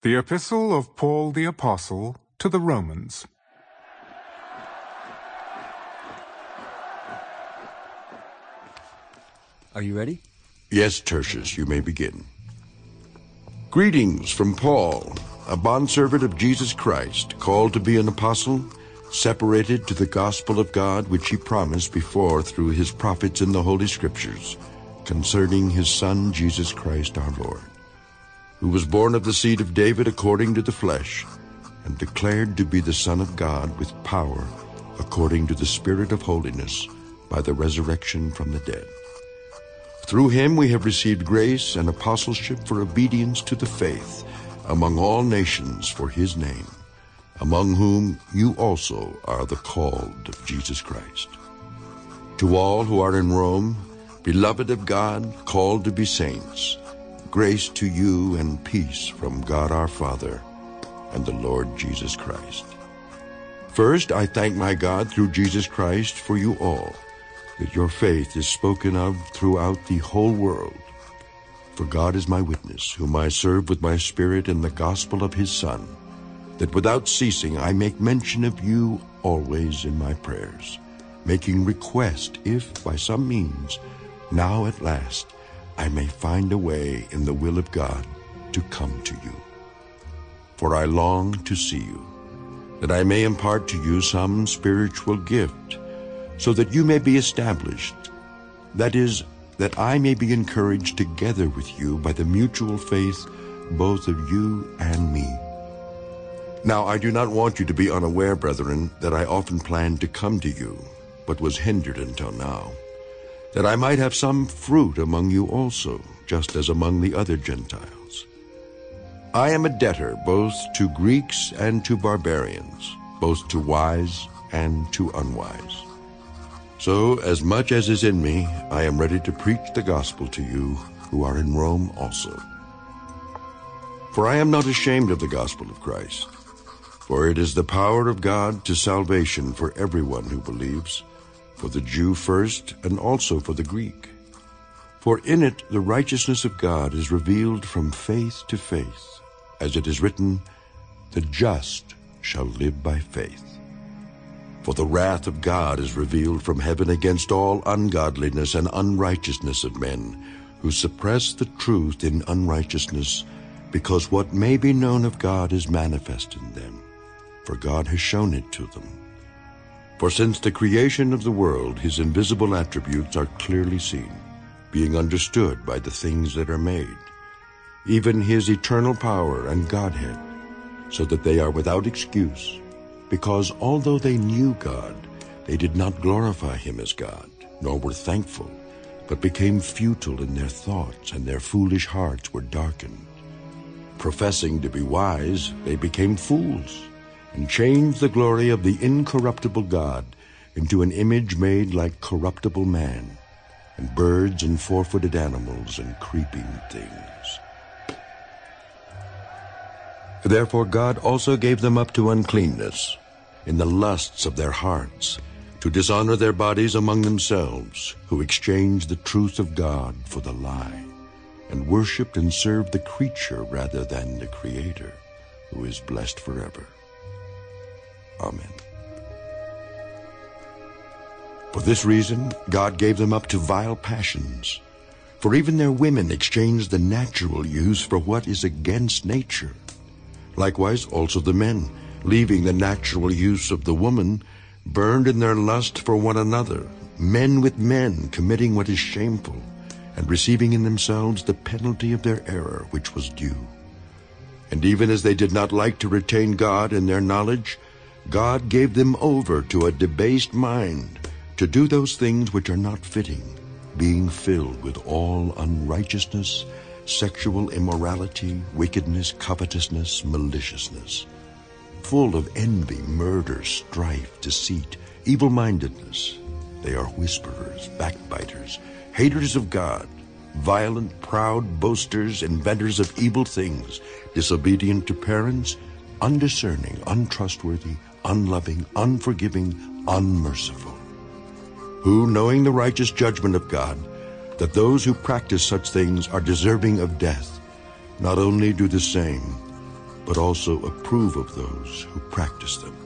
The Epistle of Paul the Apostle to the Romans. Are you ready? Yes, Tertius, you may begin. Greetings from Paul, a bondservant of Jesus Christ, called to be an apostle, separated to the gospel of God, which he promised before through his prophets in the Holy Scriptures, concerning his Son, Jesus Christ our Lord, who was born of the seed of David according to the flesh, and declared to be the Son of God with power, according to the Spirit of holiness, by the resurrection from the dead. Through him we have received grace and apostleship for obedience to the faith among all nations for his name, among whom you also are the called of Jesus Christ. To all who are in Rome, beloved of God, called to be saints, grace to you and peace from God our Father and the Lord Jesus Christ. First, I thank my God through Jesus Christ for you all, that your faith is spoken of throughout the whole world. For God is my witness, whom I serve with my spirit in the gospel of his Son, that without ceasing I make mention of you always in my prayers, making request if by some means, now at last, I may find a way in the will of God to come to you. For I long to see you, that I may impart to you some spiritual gift, so that you may be established, that is, that I may be encouraged together with you by the mutual faith both of you and me. Now I do not want you to be unaware, brethren, that I often planned to come to you, but was hindered until now, that I might have some fruit among you also, just as among the other Gentiles. I am a debtor both to Greeks and to barbarians, both to wise and to unwise. So, as much as is in me, I am ready to preach the gospel to you who are in Rome also. For I am not ashamed of the gospel of Christ, for it is the power of God to salvation for everyone who believes, for the Jew first and also for the Greek. For in it the righteousness of God is revealed from faith to faith, as it is written, "The just shall live by faith." For the wrath of God is revealed from heaven against all ungodliness and unrighteousness of men, who suppress the truth in unrighteousness, because what may be known of God is manifest in them, for God has shown it to them. For since the creation of the world his invisible attributes are clearly seen, being understood by the things that are made, even his eternal power and Godhead, so that they are without excuse. Because although they knew God, they did not glorify him as God, nor were thankful, but became futile in their thoughts, and their foolish hearts were darkened. Professing to be wise, they became fools, and changed the glory of the incorruptible God into an image made like corruptible man, and birds and four-footed animals and creeping things. Therefore God also gave them up to uncleanness, in the lusts of their hearts, to dishonor their bodies among themselves, who exchanged the truth of God for the lie, and worshipped and served the creature rather than the Creator, who is blessed forever. Amen. For this reason God gave them up to vile passions, for even their women exchanged the natural use for what is against nature. Likewise also the men, leaving the natural use of the woman, burned in their lust for one another, men with men, committing what is shameful, and receiving in themselves the penalty of their error which was due. And even as they did not like to retain God in their knowledge, God gave them over to a debased mind, to do those things which are not fitting, being filled with all unrighteousness, sexual immorality, wickedness, covetousness, maliciousness, full of envy, murder, strife, deceit, evil-mindedness. They are whisperers, backbiters, haters of God, violent, proud, boasters, inventors of evil things, disobedient to parents, undiscerning, untrustworthy, unloving, unforgiving, unmerciful, who, knowing the righteous judgment of God, that those who practice such things are deserving of death, not only do the same, but also approve of those who practice them.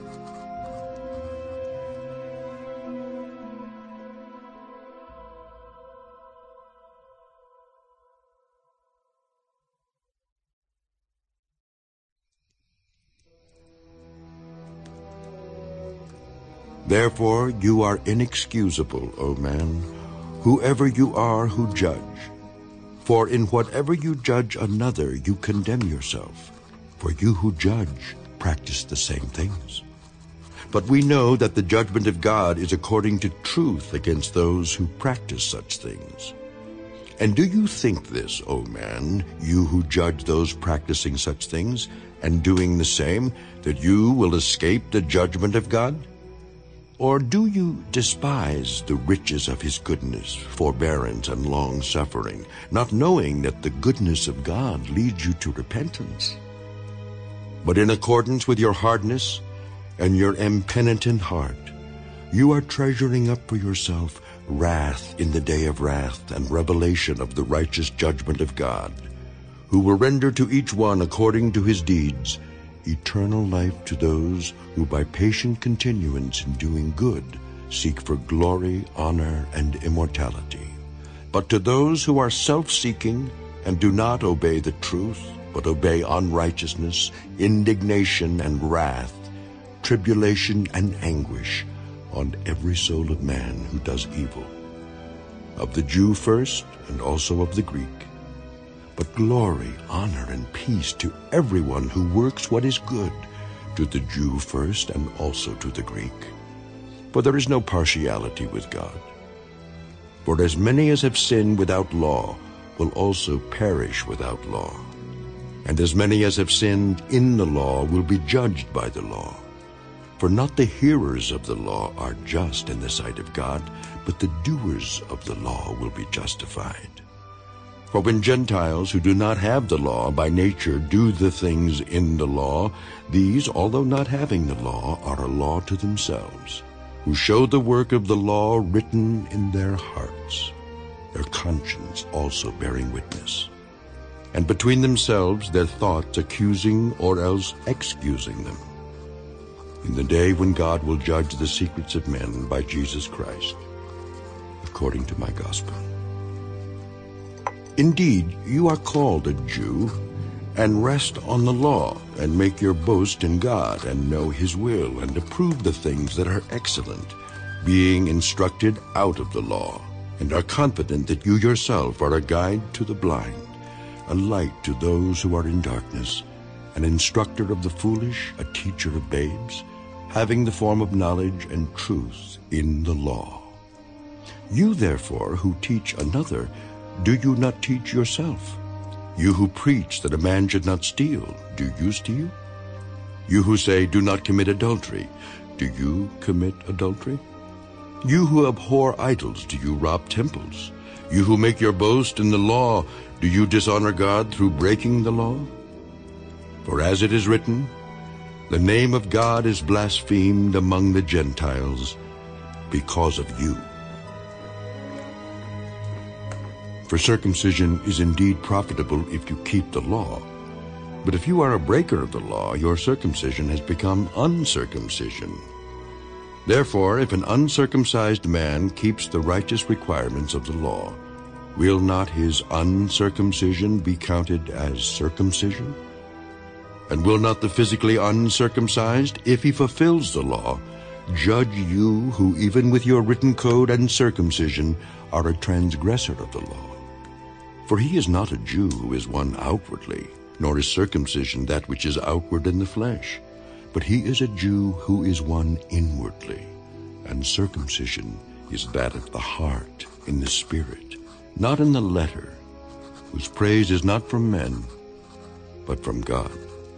Therefore you are inexcusable, O man, whoever you are who judge. For in whatever you judge another, you condemn yourself. For you who judge practice the same things. But we know that the judgment of God is according to truth against those who practice such things. And do you think this, O man, you who judge those practicing such things, and doing the same, that you will escape the judgment of God? Or do you despise the riches of his goodness, forbearance, and long-suffering, not knowing that the goodness of God leads you to repentance? But in accordance with your hardness and your impenitent heart, you are treasuring up for yourself wrath in the day of wrath and revelation of the righteous judgment of God, who will render to each one according to his deeds eternal life to those who by patient continuance in doing good seek for glory, honor, and immortality. But to those who are self-seeking and do not obey the truth, but obey unrighteousness, indignation, and wrath, tribulation and anguish on every soul of man who does evil, of the Jew first, and also of the Greek. But glory, honor, and peace to everyone who works what is good, to the Jew first and also to the Greek. For there is no partiality with God. For as many as have sinned without law will also perish without law. And as many as have sinned in the law will be judged by the law. For not the hearers of the law are just in the sight of God, but the doers of the law will be justified. For when Gentiles who do not have the law by nature do the things in the law, these, although not having the law, are a law to themselves, who show the work of the law written in their hearts, their conscience also bearing witness, and between themselves their thoughts accusing or else excusing them, in the day when God will judge the secrets of men by Jesus Christ, according to my gospel. Indeed, you are called a Jew, and rest on the law, and make your boast in God, and know his will, and approve the things that are excellent, being instructed out of the law, and are confident that you yourself are a guide to the blind, a light to those who are in darkness, an instructor of the foolish, a teacher of babes, having the form of knowledge and truth in the law. You therefore who teach another, do you not teach yourself? You who preach that a man should not steal, do you steal? You who say, do not commit adultery, do you commit adultery? You who abhor idols, do you rob temples? You who make your boast in the law, do you dishonor God through breaking the law? For as it is written, the name of God is blasphemed among the Gentiles because of you. For circumcision is indeed profitable if you keep the law. But if you are a breaker of the law, your circumcision has become uncircumcision. Therefore, if an uncircumcised man keeps the righteous requirements of the law, will not his uncircumcision be counted as circumcision? And will not the physically uncircumcised, if he fulfills the law, judge you who even with your written code and circumcision are a transgressor of the law? For he is not a Jew who is one outwardly, nor is circumcision that which is outward in the flesh, but he is a Jew who is one inwardly, and circumcision is that of the heart, in the spirit, not in the letter, whose praise is not from men, but from God.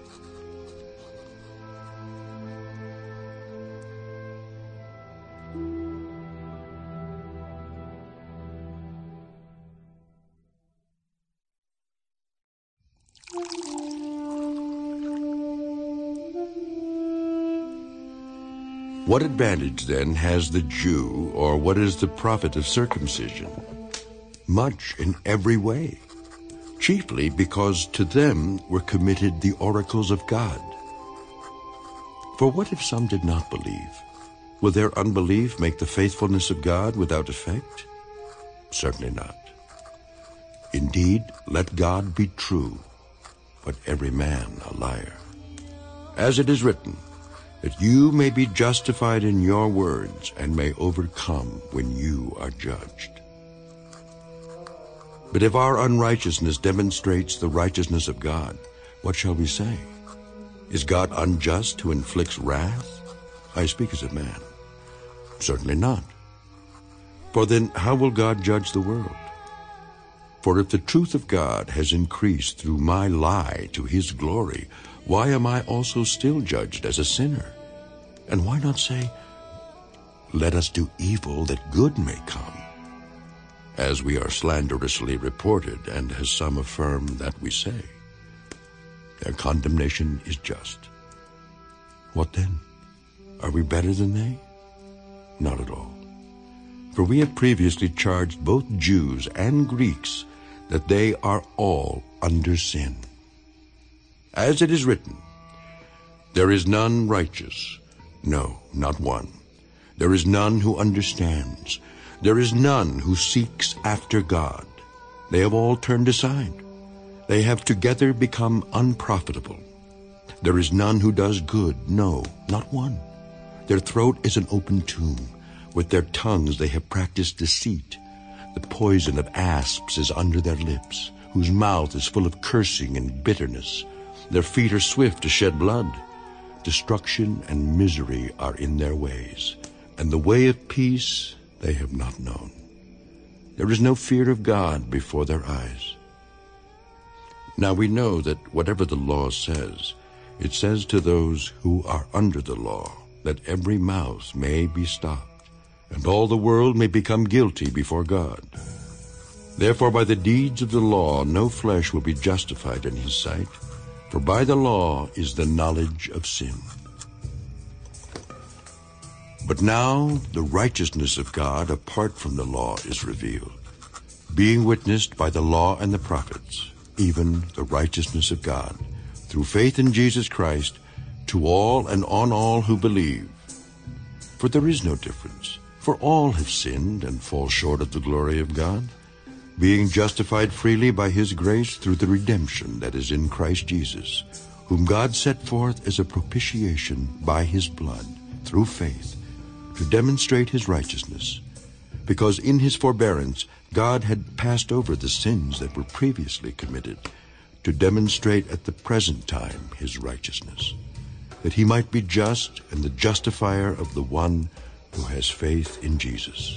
What advantage, then, has the Jew, or what is the profit of circumcision? Much in every way. chiefly because to them were committed the oracles of God. For what if some did not believe? Will their unbelief make the faithfulness of God without effect? Certainly not. Indeed, let God be true, but every man a liar. As it is written, that you may be justified in your words and may overcome when you are judged. But if our unrighteousness demonstrates the righteousness of God, what shall we say? Is God unjust who inflicts wrath? I speak as a man. Certainly not. For then how will God judge the world? For if the truth of God has increased through my lie to his glory, why am I also still judged as a sinner? And why not say, let us do evil that good may come? As we are slanderously reported, and as some affirm that we say. Their condemnation is just. What then? Are we better than they? Not at all. For we have previously charged both Jews and Greeks that they are all under sin. As it is written, there is none righteous, no, not one. There is none who understands. There is none who seeks after God. They have all turned aside. They have together become unprofitable. There is none who does good, no, not one. Their throat is an open tomb. With their tongues they have practiced deceit. The poison of asps is under their lips, whose mouth is full of cursing and bitterness. Their feet are swift to shed blood. Destruction and misery are in their ways, and the way of peace they have not known. There is no fear of God before their eyes. Now we know that whatever the law says, it says to those who are under the law, that every mouth may be stopped, and all the world may become guilty before God. Therefore by the deeds of the law no flesh will be justified in his sight, for by the law is the knowledge of sin. But now the righteousness of God apart from the law is revealed, being witnessed by the law and the prophets, even the righteousness of God, through faith in Jesus Christ, to all and on all who believe. For there is no difference, for all have sinned and fall short of the glory of God, being justified freely by his grace through the redemption that is in Christ Jesus, whom God set forth as a propitiation by his blood, through faith, to demonstrate his righteousness, because in his forbearance God had passed over the sins that were previously committed, to demonstrate at the present time his righteousness, that he might be just and the justifier of the one who has faith in Jesus.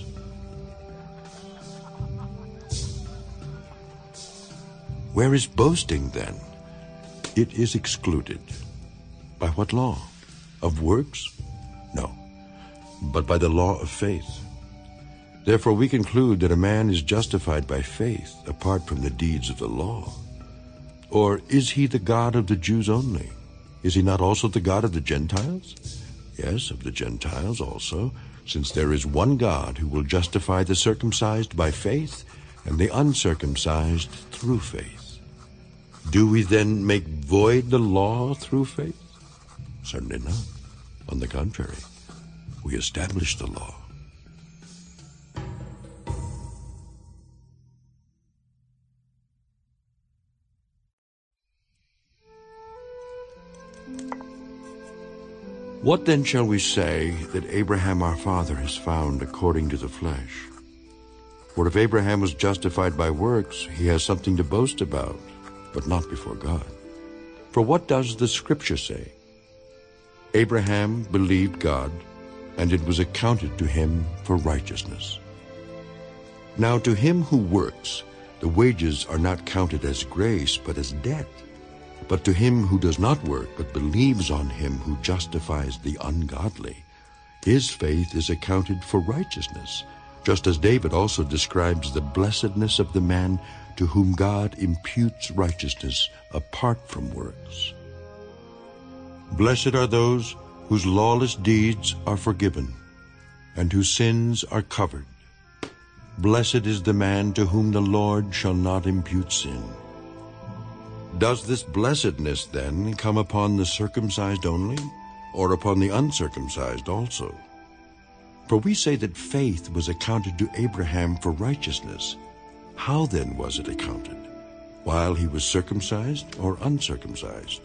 Where is boasting then? It is excluded. By what law? Of works? No, but by the law of faith. Therefore we conclude that a man is justified by faith apart from the deeds of the law. Or is he the God of the Jews only? Is he not also the God of the Gentiles? Yes, of the Gentiles also, since there is one God who will justify the circumcised by faith and the uncircumcised through faith. Do we then make void the law through faith? Certainly not. On the contrary, we establish the law. What then shall we say that Abraham our father has found according to the flesh? For if Abraham was justified by works, he has something to boast about, but not before God. For what does the Scripture say? Abraham believed God, and it was accounted to him for righteousness. Now to him who works, the wages are not counted as grace, but as debt. But to him who does not work, but believes on him who justifies the ungodly, his faith is accounted for righteousness, just as David also describes the blessedness of the man to whom God imputes righteousness apart from works. Blessed are those whose lawless deeds are forgiven, and whose sins are covered. Blessed is the man to whom the Lord shall not impute sin, Does this blessedness then come upon the circumcised only, or upon the uncircumcised also? For we say that faith was accounted to Abraham for righteousness. How then was it accounted? While he was circumcised or uncircumcised?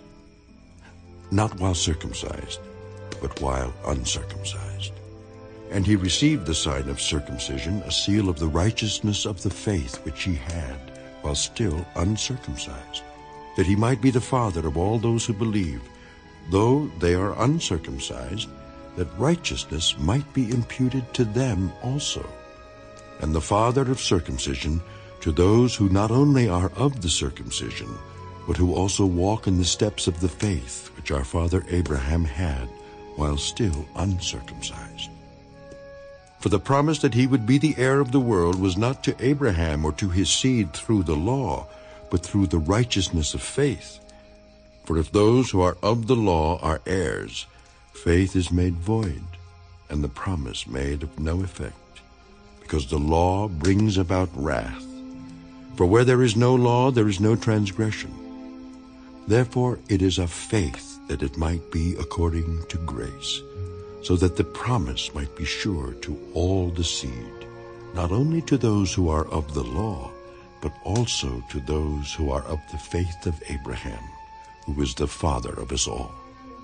Not while circumcised, but while uncircumcised. And he received the sign of circumcision, a seal of the righteousness of the faith which he had while still uncircumcised, that he might be the father of all those who believe, though they are uncircumcised, that righteousness might be imputed to them also, and the father of circumcision to those who not only are of the circumcision, but who also walk in the steps of the faith which our father Abraham had while still uncircumcised. For the promise that he would be the heir of the world was not to Abraham or to his seed through the law, but through the righteousness of faith. For if those who are of the law are heirs, faith is made void, and the promise made of no effect, because the law brings about wrath. For where there is no law, there is no transgression. Therefore it is of faith that it might be according to grace, so that the promise might be sure to all the seed, not only to those who are of the law, but also to those who are of the faith of Abraham, who is the father of us all.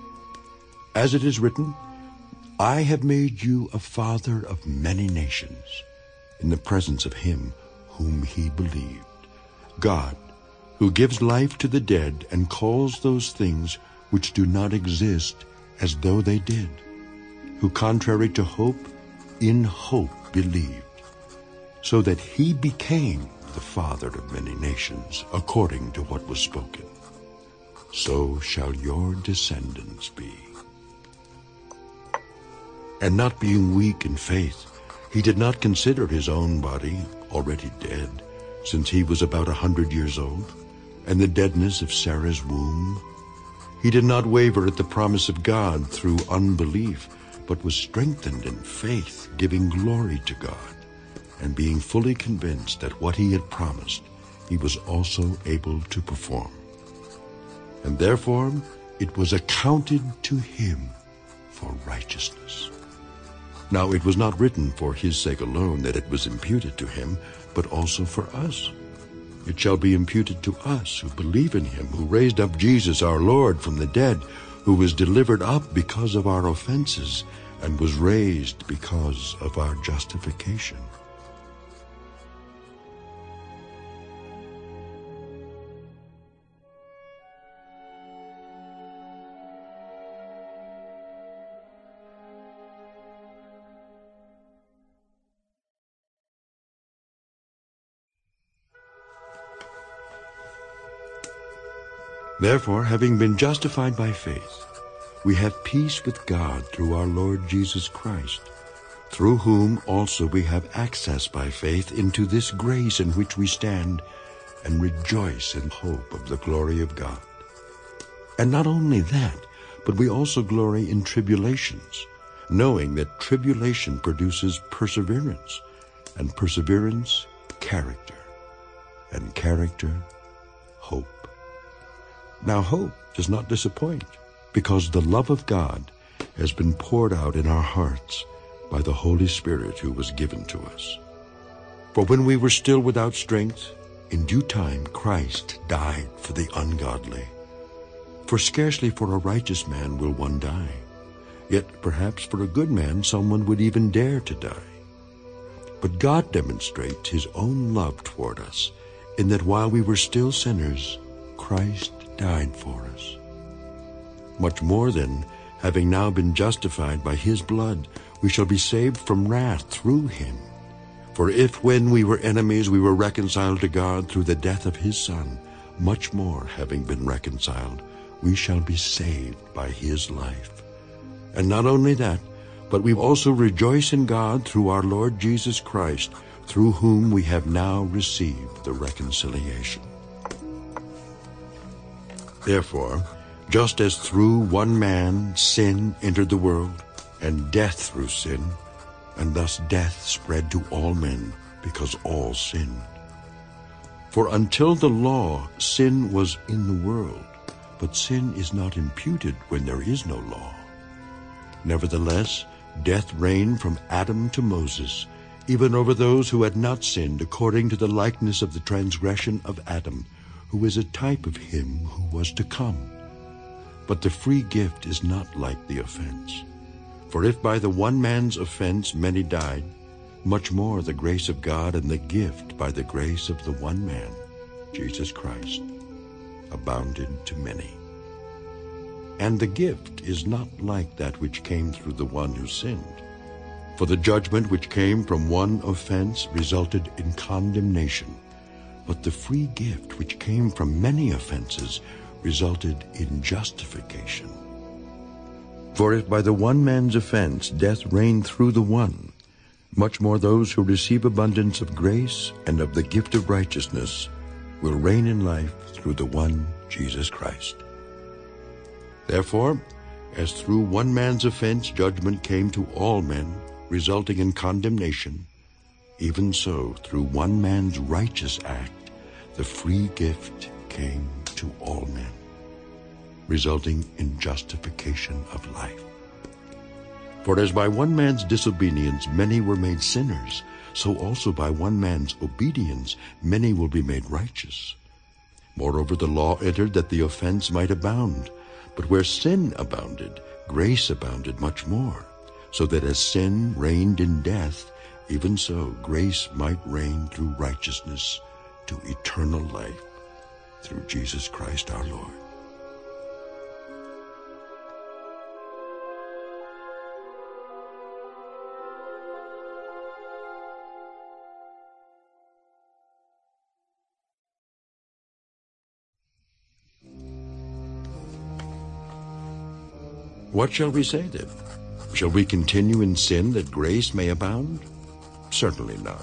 As it is written, I have made you a father of many nations, in the presence of him whom he believed, God, who gives life to the dead and calls those things which do not exist as though they did, who contrary to hope, in hope believed, so that he became the father of many nations, according to what was spoken. So shall your descendants be. And not being weak in faith, he did not consider his own body already dead, since he was about 100 years old, and the deadness of Sarah's womb. He did not waver at the promise of God through unbelief, but was strengthened in faith, giving glory to God, and being fully convinced that what he had promised, he was also able to perform. And therefore it was accounted to him for righteousness. Now it was not written for his sake alone that it was imputed to him, but also for us. It shall be imputed to us who believe in him, who raised up Jesus our Lord from the dead, who was delivered up because of our offenses, and was raised because of our justification. Therefore, having been justified by faith, we have peace with God through our Lord Jesus Christ, through whom also we have access by faith into this grace in which we stand and rejoice in hope of the glory of God. And not only that, but we also glory in tribulations, knowing that tribulation produces perseverance, and perseverance, character, and character, hope. Now hope does not disappoint, because the love of God has been poured out in our hearts by the Holy Spirit who was given to us. For when we were still without strength, in due time Christ died for the ungodly. For scarcely for a righteous man will one die, yet perhaps for a good man someone would even dare to die. But God demonstrates his own love toward us, in that while we were still sinners, Christ died for us. Much more then, having now been justified by his blood, we shall be saved from wrath through him. For if when we were enemies we were reconciled to God through the death of his Son, much more, having been reconciled, we shall be saved by his life. And not only that, but we also rejoice in God through our Lord Jesus Christ, through whom we have now received the reconciliation. Therefore, just as through one man sin entered the world, and death through sin, and thus death spread to all men, because all sinned. For until the law, sin was in the world, but sin is not imputed when there is no law. Nevertheless, death reigned from Adam to Moses, even over those who had not sinned, according to the likeness of the transgression of Adam, who is a type of him who was to come. But the free gift is not like the offense. For if by the one man's offense many died, much more the grace of God and the gift by the grace of the one man, Jesus Christ, abounded to many. And the gift is not like that which came through the one who sinned. For the judgment which came from one offense resulted in condemnation, but the free gift which came from many offenses resulted in justification. For if by the one man's offense death reigned through the one, much more those who receive abundance of grace and of the gift of righteousness will reign in life through the one Jesus Christ. Therefore, as through one man's offense judgment came to all men, resulting in condemnation, even so through one man's righteous act the free gift came to all men, resulting in justification of life. For as by one man's disobedience many were made sinners, so also by one man's obedience many will be made righteous. Moreover, the law entered that the offense might abound. But where sin abounded, grace abounded much more, so that as sin reigned in death, even so grace might reign through righteousness to eternal life, through Jesus Christ our Lord. What shall we say then? Shall we continue in sin that grace may abound? Certainly not.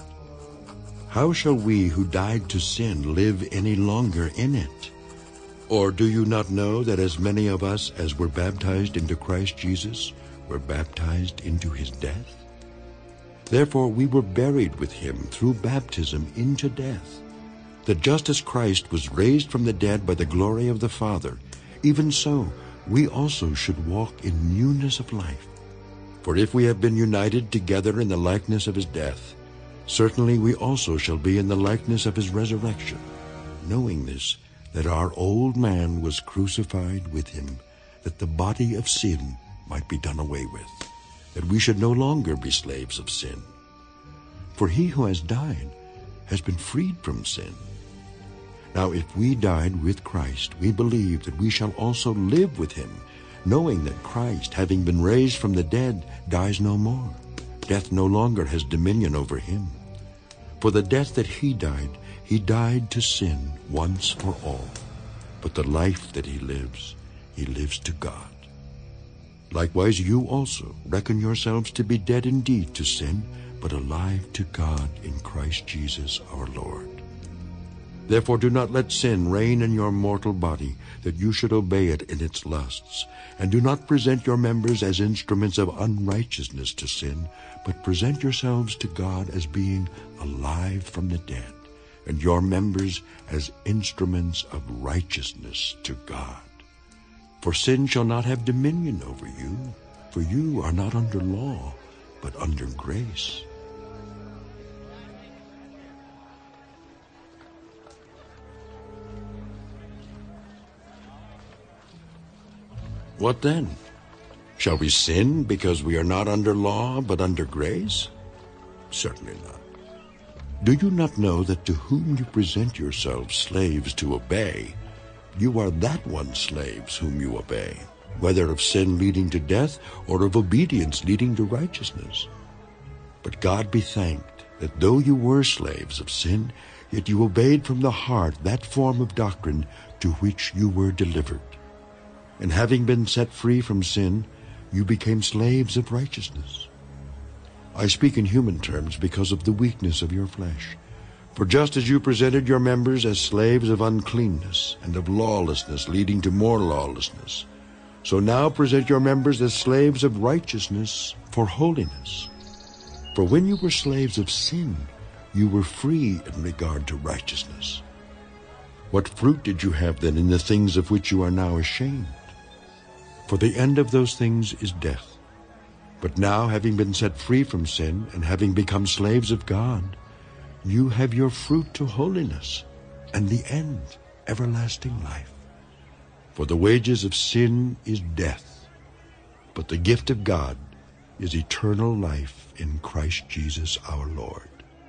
How shall we who died to sin live any longer in it? Or do you not know that as many of us as were baptized into Christ Jesus were baptized into his death? Therefore we were buried with him through baptism into death, that just as Christ was raised from the dead by the glory of the Father, even so we also should walk in newness of life. For if we have been united together in the likeness of his death, certainly we also shall be in the likeness of his resurrection, knowing this, that our old man was crucified with him, that the body of sin might be done away with, that we should no longer be slaves of sin. For he who has died has been freed from sin. Now if we died with Christ, we believe that we shall also live with him, knowing that Christ, having been raised from the dead, dies no more. Death no longer has dominion over him. For the death that he died to sin once for all. But the life that he lives to God. Likewise you also reckon yourselves to be dead indeed to sin, but alive to God in Christ Jesus our Lord. Therefore do not let sin reign in your mortal body, that you should obey it in its lusts. And do not present your members as instruments of unrighteousness to sin, but present yourselves to God as being alive from the dead, and your members as instruments of righteousness to God. For sin shall not have dominion over you, for you are not under law, but under grace. What then? Shall we sin because we are not under law, but under grace? Certainly not. Do you not know that to whom you present yourselves slaves to obey, you are that one slaves whom you obey, whether of sin leading to death or of obedience leading to righteousness? But God be thanked that though you were slaves of sin, yet you obeyed from the heart that form of doctrine to which you were delivered. And having been set free from sin, you became slaves of righteousness. I speak in human terms because of the weakness of your flesh. For just as you presented your members as slaves of uncleanness and of lawlessness leading to more lawlessness, so now present your members as slaves of righteousness for holiness. For when you were slaves of sin, you were free in regard to righteousness. What fruit did you have then in the things of which you are now ashamed? For the end of those things is death. But now, having been set free from sin and having become slaves of God, you have your fruit to holiness, and the end, everlasting life. For the wages of sin is death, but the gift of God is eternal life in Christ Jesus our Lord.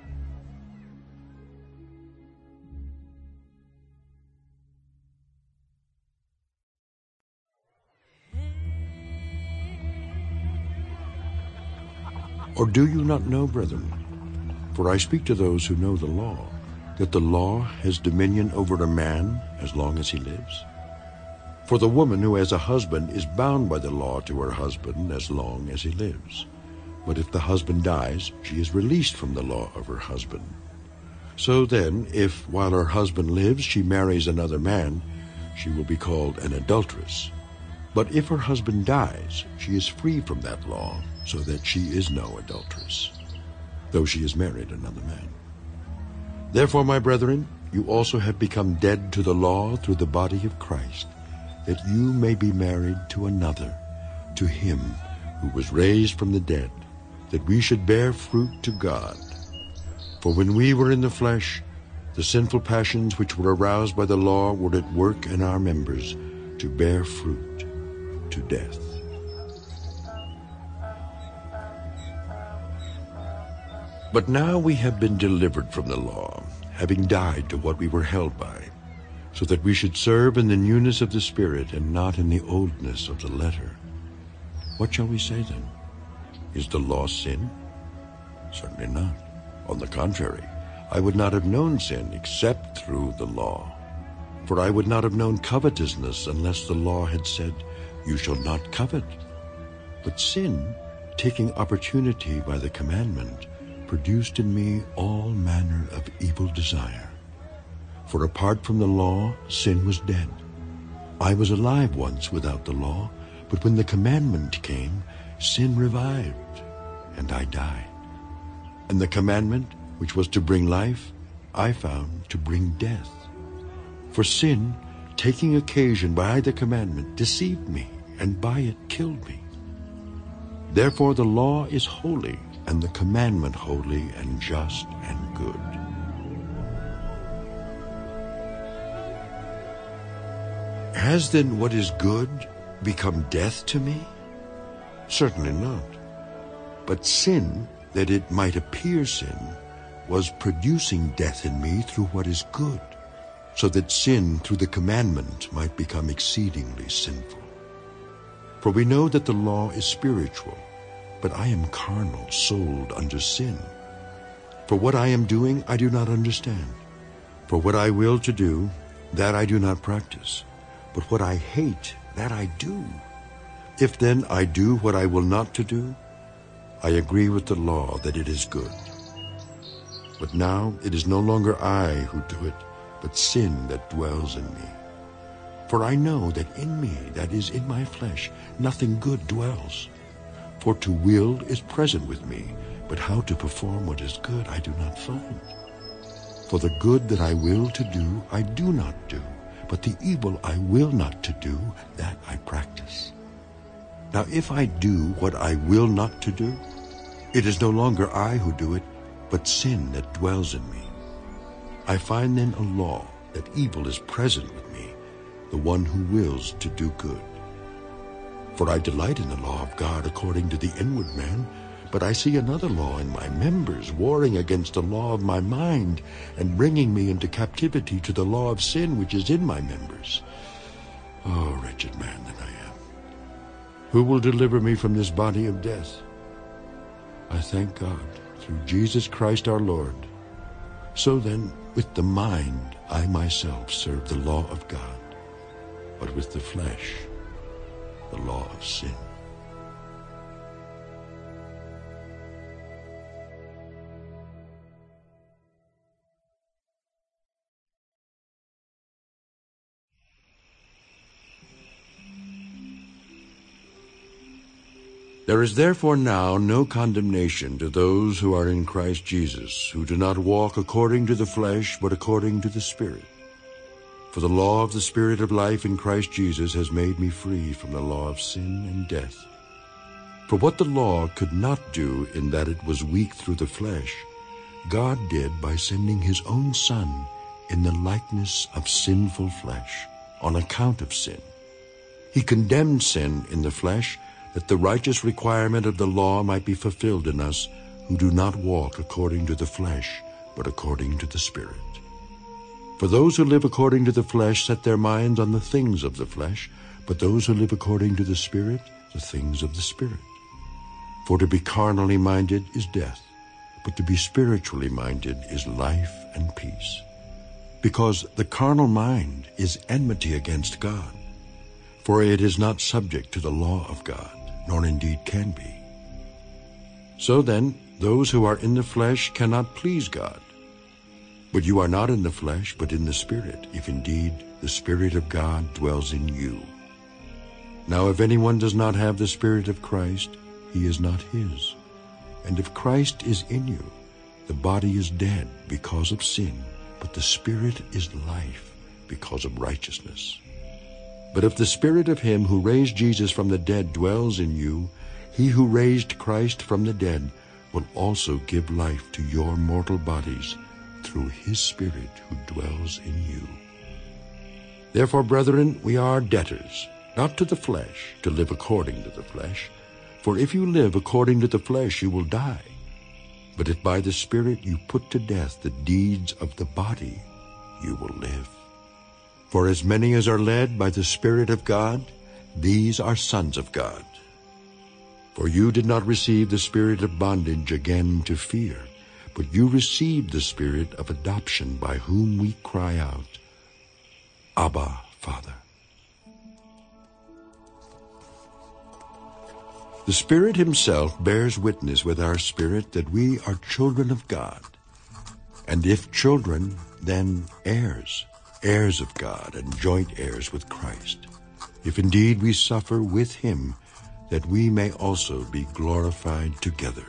Or do you not know, brethren, for I speak to those who know the law, that the law has dominion over a man as long as he lives? For the woman who has a husband is bound by the law to her husband as long as he lives. But if the husband dies, she is released from the law of her husband. So then, if while her husband lives she marries another man, she will be called an adulteress. But if her husband dies, she is free from that law, so that she is no adulteress, though she has married another man. Therefore, my brethren, you also have become dead to the law through the body of Christ, that you may be married to another, to him who was raised from the dead, that we should bear fruit to God. For when we were in the flesh, the sinful passions which were aroused by the law were at work in our members to bear fruit to death. But now we have been delivered from the law, having died to what we were held by, so that we should serve in the newness of the Spirit and not in the oldness of the letter. What shall we say then? Is the law sin? Certainly not. On the contrary, I would not have known sin except through the law. For I would not have known covetousness unless the law had said, "You shall not covet." But sin, taking opportunity by the commandment, produced in me all manner of evil desire. For apart from the law, sin was dead. I was alive once without the law, but when the commandment came, sin revived, and I died. And the commandment, which was to bring life, I found to bring death. For sin, taking occasion by the commandment, deceived me, and by it killed me. Therefore the law is holy, and the commandment holy and just and good. Has then what is good become death to me? Certainly not. But sin, that it might appear sin, was producing death in me through what is good, so that sin through the commandment might become exceedingly sinful. For we know that the law is spiritual, but I am carnal, sold under sin. For what I am doing I do not understand. For what I will to do, that I do not practice. But what I hate, that I do. If then I do what I will not to do, I agree with the law that it is good. But now it is no longer I who do it, but sin that dwells in me. For I know that in me, that is in my flesh, nothing good dwells. For to will is present with me, but how to perform what is good I do not find. For the good that I will to do, I do not do, but the evil I will not to do, that I practice. Now if I do what I will not to do, it is no longer I who do it, but sin that dwells in me. I find then a law that evil is present with me, the one who wills to do good. For I delight in the law of God according to the inward man, but I see another law in my members, warring against the law of my mind, and bringing me into captivity to the law of sin which is in my members. Oh, wretched man that I am! Who will deliver me from this body of death? I thank God through Jesus Christ our Lord. So then, with the mind I myself serve the law of God, but with the flesh the law of sin. There is therefore now no condemnation to those who are in Christ Jesus, who do not walk according to the flesh, but according to the Spirit. For the law of the Spirit of life in Christ Jesus has made me free from the law of sin and death. For what the law could not do in that it was weak through the flesh, God did by sending his own Son in the likeness of sinful flesh, on account of sin. He condemned sin in the flesh, that the righteous requirement of the law might be fulfilled in us, who do not walk according to the flesh, but according to the Spirit. For those who live according to the flesh set their minds on the things of the flesh, but those who live according to the Spirit, the things of the Spirit. For to be carnally minded is death, but to be spiritually minded is life and peace. Because the carnal mind is enmity against God, for it is not subject to the law of God, nor indeed can be. So then, those who are in the flesh cannot please God. But you are not in the flesh, but in the Spirit, if indeed the Spirit of God dwells in you. Now if anyone does not have the Spirit of Christ, he is not his. And if Christ is in you, the body is dead because of sin, but the Spirit is life because of righteousness. But if the Spirit of him who raised Jesus from the dead dwells in you, he who raised Christ from the dead will also give life to your mortal bodies through his Spirit who dwells in you. Therefore, brethren, we are debtors, not to the flesh, to live according to the flesh. For if you live according to the flesh, you will die. But if by the Spirit you put to death the deeds of the body, you will live. For as many as are led by the Spirit of God, these are sons of God. For you did not receive the spirit of bondage again to fear, but you received the Spirit of adoption, by whom we cry out, Abba, Father. The Spirit himself bears witness with our spirit that we are children of God. And if children, then heirs, heirs of God, and joint heirs with Christ. If indeed we suffer with him, that we may also be glorified together.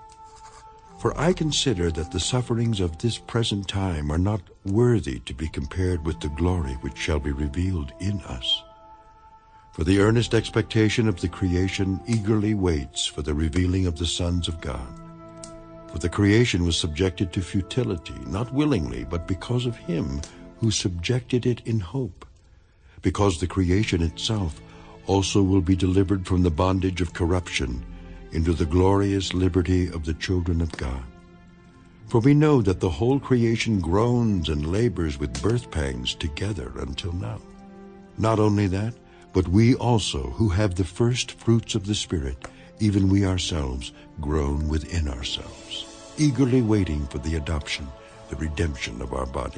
For I consider that the sufferings of this present time are not worthy to be compared with the glory which shall be revealed in us. For the earnest expectation of the creation eagerly waits for the revealing of the sons of God. For the creation was subjected to futility, not willingly, but because of him who subjected it in hope. Because the creation itself also will be delivered from the bondage of corruption into the glorious liberty of the children of God. For we know that the whole creation groans and labors with birth pangs together until now. Not only that, but we also, who have the first fruits of the Spirit, even we ourselves, groan within ourselves, eagerly waiting for the adoption, the redemption of our body.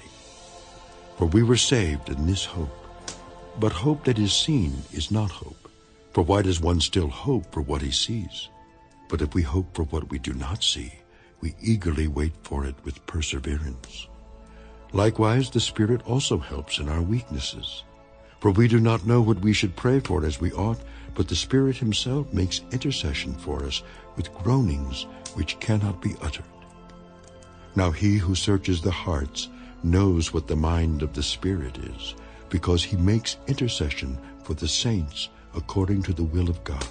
For we were saved in this hope. But hope that is seen is not hope. For why does one still hope for what he sees? But if we hope for what we do not see, we eagerly wait for it with perseverance. Likewise, the Spirit also helps in our weaknesses. For we do not know what we should pray for as we ought, but the Spirit himself makes intercession for us with groanings which cannot be uttered. Now he who searches the hearts knows what the mind of the Spirit is, because he makes intercession for the saints according to the will of God.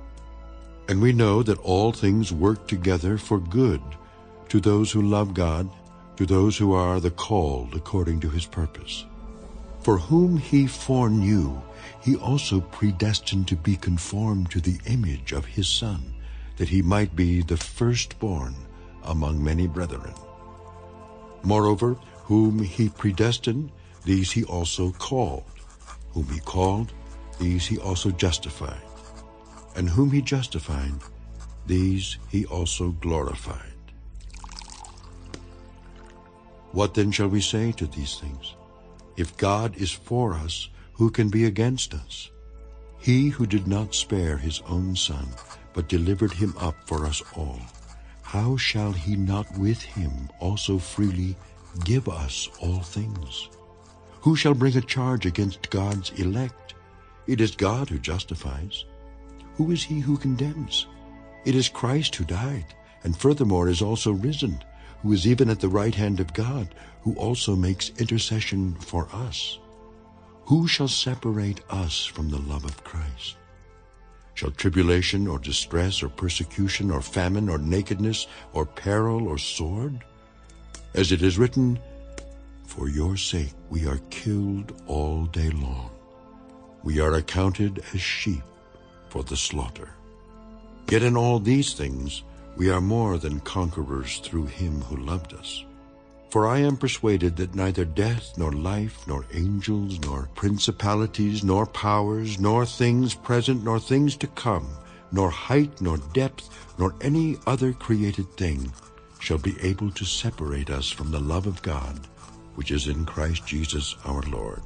And we know that all things work together for good to those who love God, to those who are the called according to his purpose. For whom he foreknew, he also predestined to be conformed to the image of his Son, that he might be the firstborn among many brethren. Moreover, whom he predestined, these he also called. Whom he called, these he also justified. And whom he justified, these he also glorified. What then shall we say to these things? If God is for us, who can be against us? He who did not spare his own Son, but delivered him up for us all, how shall he not with him also freely give us all things? Who shall bring a charge against God's elect? It is God who justifies. Who is he who condemns? It is Christ who died, and furthermore is also risen, who is even at the right hand of God, who also makes intercession for us. Who shall separate us from the love of Christ? Shall tribulation or distress or persecution or famine or nakedness or peril or sword? As it is written, for your sake we are killed all day long. We are accounted as sheep for the slaughter. Yet in all these things we are more than conquerors through him who loved us. For I am persuaded that neither death, nor life, nor angels, nor principalities, nor powers, nor things present, nor things to come, nor height, nor depth, nor any other created thing shall be able to separate us from the love of God, which is in Christ Jesus our Lord.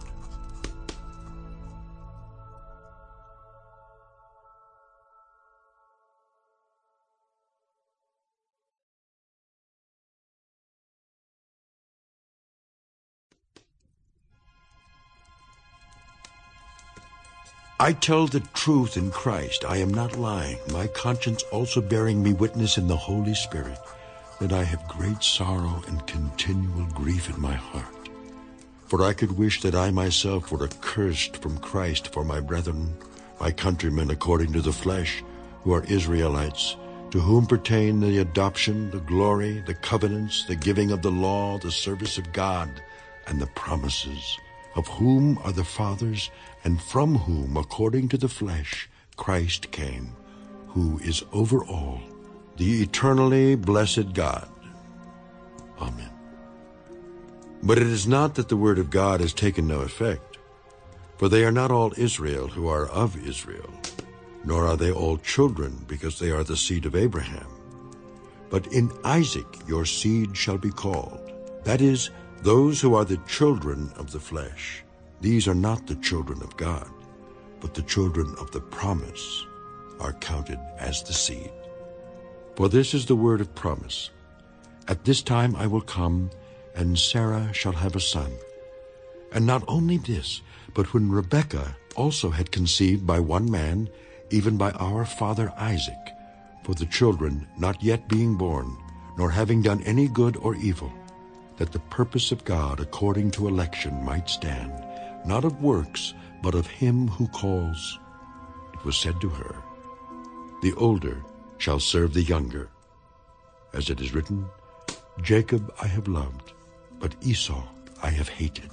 I tell the truth in Christ. I am not lying, my conscience also bearing me witness in the Holy Spirit, that I have great sorrow and continual grief in my heart. For I could wish that I myself were accursed from Christ for my brethren, my countrymen according to the flesh, who are Israelites, to whom pertain the adoption, the glory, the covenants, the giving of the law, the service of God, and the promises, of whom are the fathers, and from whom, according to the flesh, Christ came, who is over all, the eternally blessed God. Amen. But it is not that the word of God has taken no effect, for they are not all Israel who are of Israel, nor are they all children, because they are the seed of Abraham. But in Isaac your seed shall be called, that is, those who are the children of the flesh. These are not the children of God, but the children of the promise are counted as the seed. For this is the word of promise. At this time I will come, and Sarah shall have a son. And not only this, but when Rebekah also had conceived by one man, even by our father Isaac, for the children not yet being born, nor having done any good or evil, that the purpose of God according to election might stand, not of works, but of him who calls. It was said to her, the older shall serve the younger. As it is written, Jacob I have loved, but Esau I have hated.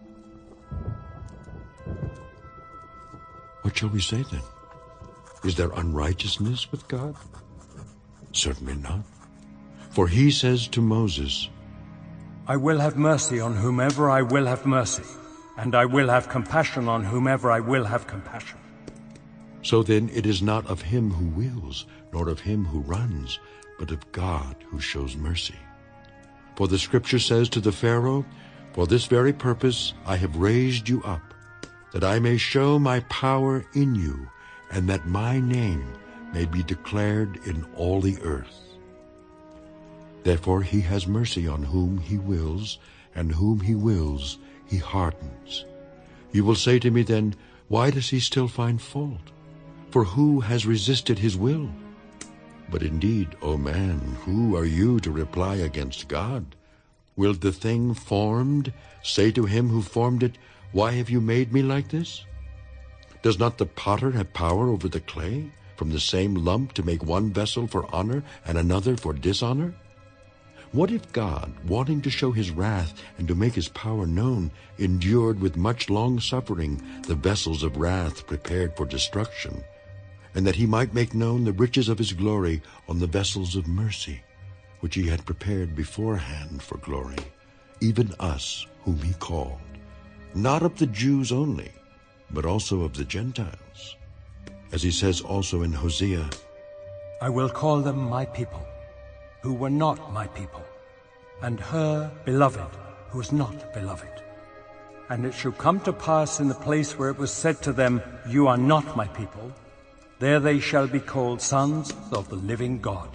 What shall we say then? Is there unrighteousness with God? Certainly not. For he says to Moses, I will have mercy on whomever I will have mercy, and I will have compassion on whomever I will have compassion. So then it is not of him who wills, nor of him who runs, but of God who shows mercy. For the Scripture says to the Pharaoh, for this very purpose I have raised you up, that I may show my power in you, and that my name may be declared in all the earth. Therefore he has mercy on whom he wills, and whom he wills he hardens. You will say to me then, why does he still find fault? For who has resisted his will? But indeed, O man, who are you to reply against God? Will the thing formed say to him who formed it, why have you made me like this? Does not the potter have power over the clay, from the same lump to make one vessel for honor and another for dishonor? What if God, wanting to show his wrath and to make his power known, endured with much long-suffering the vessels of wrath prepared for destruction, and that he might make known the riches of his glory on the vessels of mercy, which he had prepared beforehand for glory, even us whom he called, not of the Jews only, but also of the Gentiles? As he says also in Hosea, I will call them my people, who were not my people, and her beloved, who was not beloved. And it shall come to pass in the place where it was said to them, you are not my people, there they shall be called sons of the living God.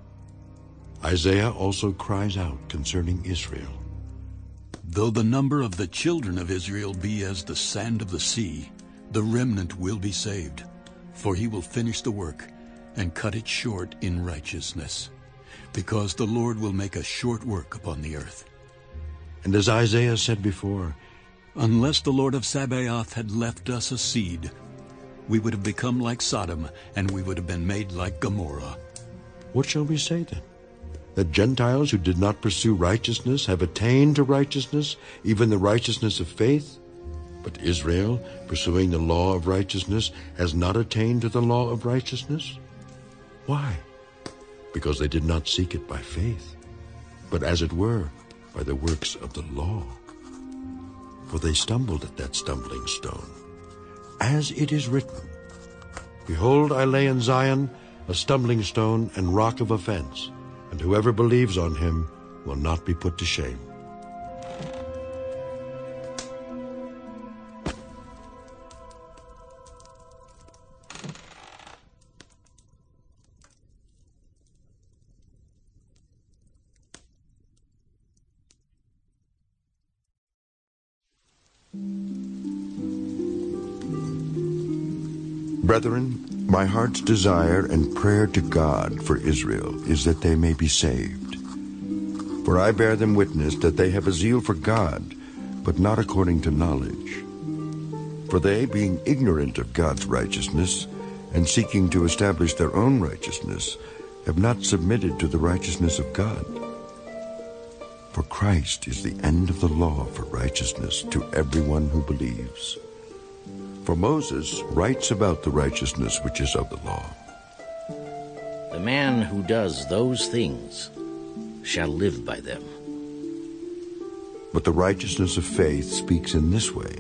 Isaiah also cries out concerning Israel, though the number of the children of Israel be as the sand of the sea, the remnant will be saved, for he will finish the work and cut it short in righteousness, because the Lord will make a short work upon the earth. And as Isaiah said before, Unless the Lord of Sabaoth had left us a seed, we would have become like Sodom, and we would have been made like Gomorrah. What shall we say then? That Gentiles who did not pursue righteousness have attained to righteousness, even the righteousness of faith? But Israel, pursuing the law of righteousness, has not attained to the law of righteousness? Why? Because they did not seek it by faith, but as it were, by the works of the law. For they stumbled at that stumbling stone. As it is written, Behold, I lay in Zion a stumbling stone and rock of offense, and whoever believes on him will not be put to shame. Brethren, my heart's desire and prayer to God for Israel is that they may be saved. For I bear them witness that they have a zeal for God, but not according to knowledge. For they, being ignorant of God's righteousness, and seeking to establish their own righteousness, have not submitted to the righteousness of God. For Christ is the end of the law for righteousness to everyone who believes. For Moses writes about the righteousness which is of the law. The man who does those things shall live by them. But the righteousness of faith speaks in this way.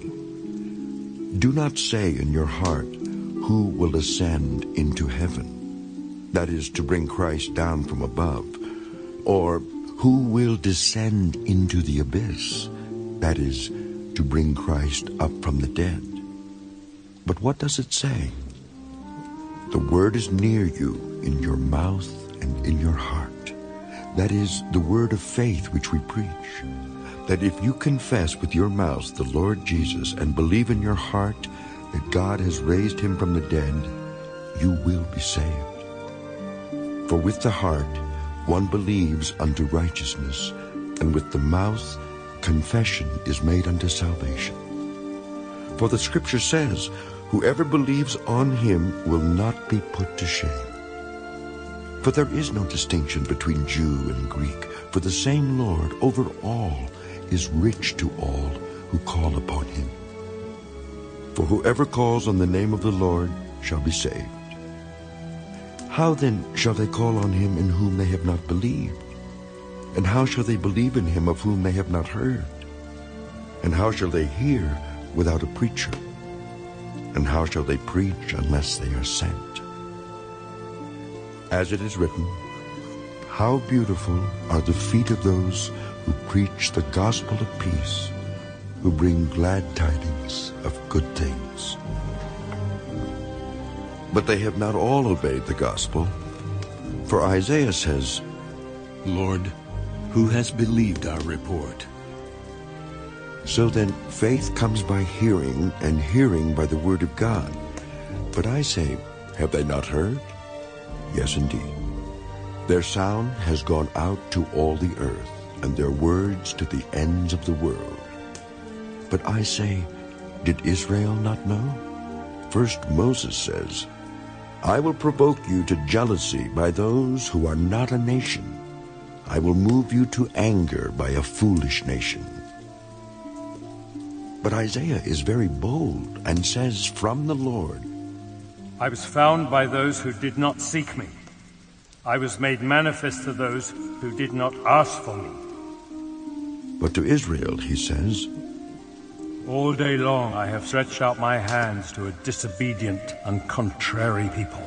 Do not say in your heart, Who will ascend into heaven? That is, to bring Christ down from above. Or, Who will descend into the abyss? That is, to bring Christ up from the dead. But what does it say? The word is near you, in your mouth and in your heart. That is the word of faith which we preach. That if you confess with your mouth the Lord Jesus and believe in your heart that God has raised him from the dead, you will be saved. For with the heart one believes unto righteousness, and with the mouth confession is made unto salvation. For the Scripture says, Whoever believes on him will not be put to shame. For there is no distinction between Jew and Greek, for the same Lord over all is rich to all who call upon him. For whoever calls on the name of the Lord shall be saved. How then shall they call on him in whom they have not believed? And how shall they believe in him of whom they have not heard? And how shall they hear without a preacher? And how shall they preach unless they are sent? As it is written, How beautiful are the feet of those who preach the gospel of peace, who bring glad tidings of good things. But they have not all obeyed the gospel. For Isaiah says, Lord, who has believed our report? So then faith comes by hearing, and hearing by the word of God. But I say, have they not heard? Yes, indeed. Their sound has gone out to all the earth, and their words to the ends of the world. But I say, did Israel not know? First Moses says, I will provoke you to jealousy by those who are not a nation. I will move you to anger by a foolish nation. But Isaiah is very bold and says from the Lord, I was found by those who did not seek me. I was made manifest to those who did not ask for me. But to Israel he says, All day long I have stretched out my hands to a disobedient and contrary people.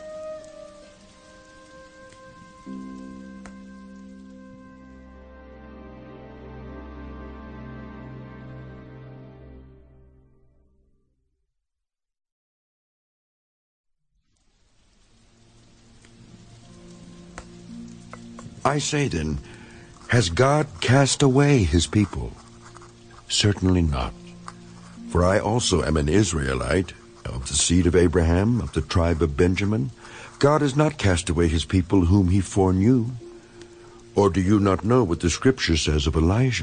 I say then, has God cast away his people? Certainly not. For I also am an Israelite, of the seed of Abraham, of the tribe of Benjamin. God has not cast away his people whom he foreknew. Or do you not know what the Scripture says of Elijah,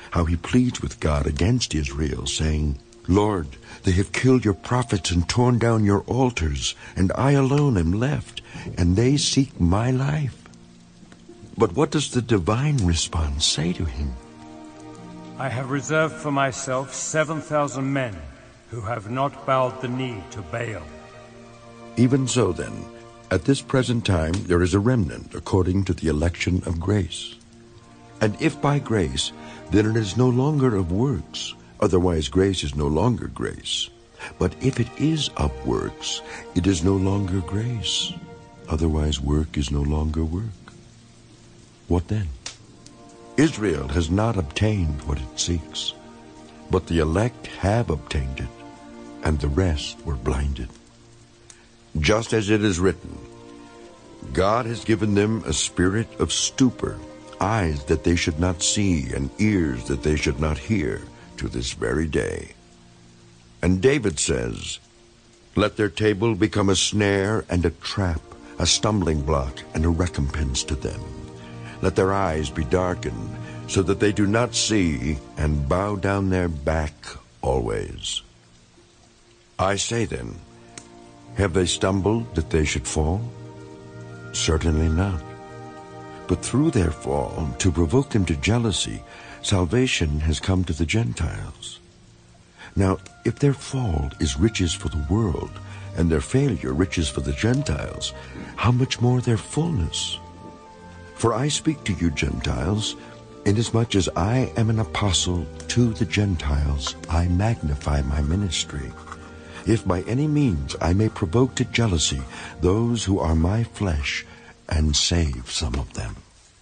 how he pleads with God against Israel, saying, Lord, they have killed your prophets and torn down your altars, and I alone am left, and they seek my life. But what does the divine response say to him? I have reserved for myself 7,000 men who have not bowed the knee to Baal. Even so, then, at this present time there is a remnant according to the election of grace. And if by grace, then it is no longer of works, otherwise grace is no longer grace. But if it is of works, it is no longer grace, otherwise work is no longer work. What then? Israel has not obtained what it seeks, but the elect have obtained it, and the rest were blinded. Just as it is written, God has given them a spirit of stupor, eyes that they should not see, and ears that they should not hear, to this very day. And David says, Let their table become a snare and a trap, a stumbling block and a recompense to them. Let their eyes be darkened, so that they do not see, and bow down their back always. I say then, have they stumbled that they should fall? Certainly not. But through their fall, to provoke them to jealousy, salvation has come to the Gentiles. Now, if their fall is riches for the world, and their failure riches for the Gentiles, how much more their fullness? For I speak to you, Gentiles, inasmuch as I am an apostle to the Gentiles, I magnify my ministry. If by any means I may provoke to jealousy those who are my flesh, and save some of them.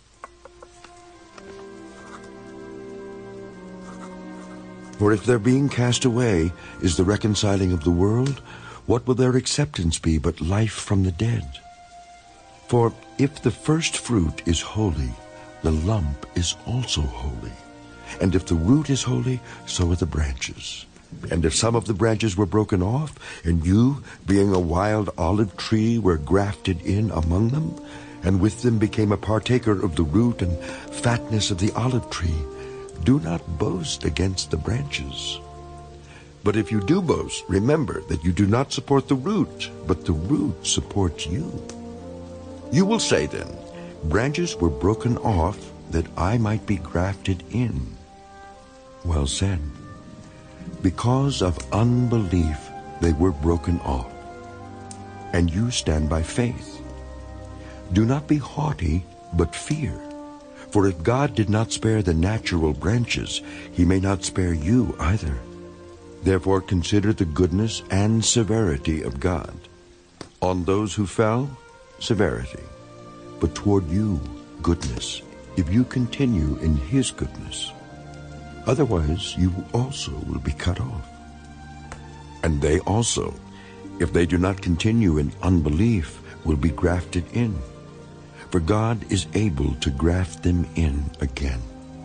For if their being cast away is the reconciling of the world, what will their acceptance be but life from the dead? For if the first fruit is holy, the lump is also holy. And if the root is holy, so are the branches. And if some of the branches were broken off, and you, being a wild olive tree, were grafted in among them, and with them became a partaker of the root and fatness of the olive tree, do not boast against the branches. But if you do boast, remember that you do not support the root, but the root supports you. You will say then, branches were broken off that I might be grafted in. Well said. Because of unbelief they were broken off, and you stand by faith. Do not be haughty, but fear. For if God did not spare the natural branches, he may not spare you either. Therefore consider the goodness and severity of God. On those who fell, severity, but toward you, goodness, if you continue in his goodness. Otherwise you also will be cut off. And they also, if they do not continue in unbelief, will be grafted in. For God is able to graft them in again.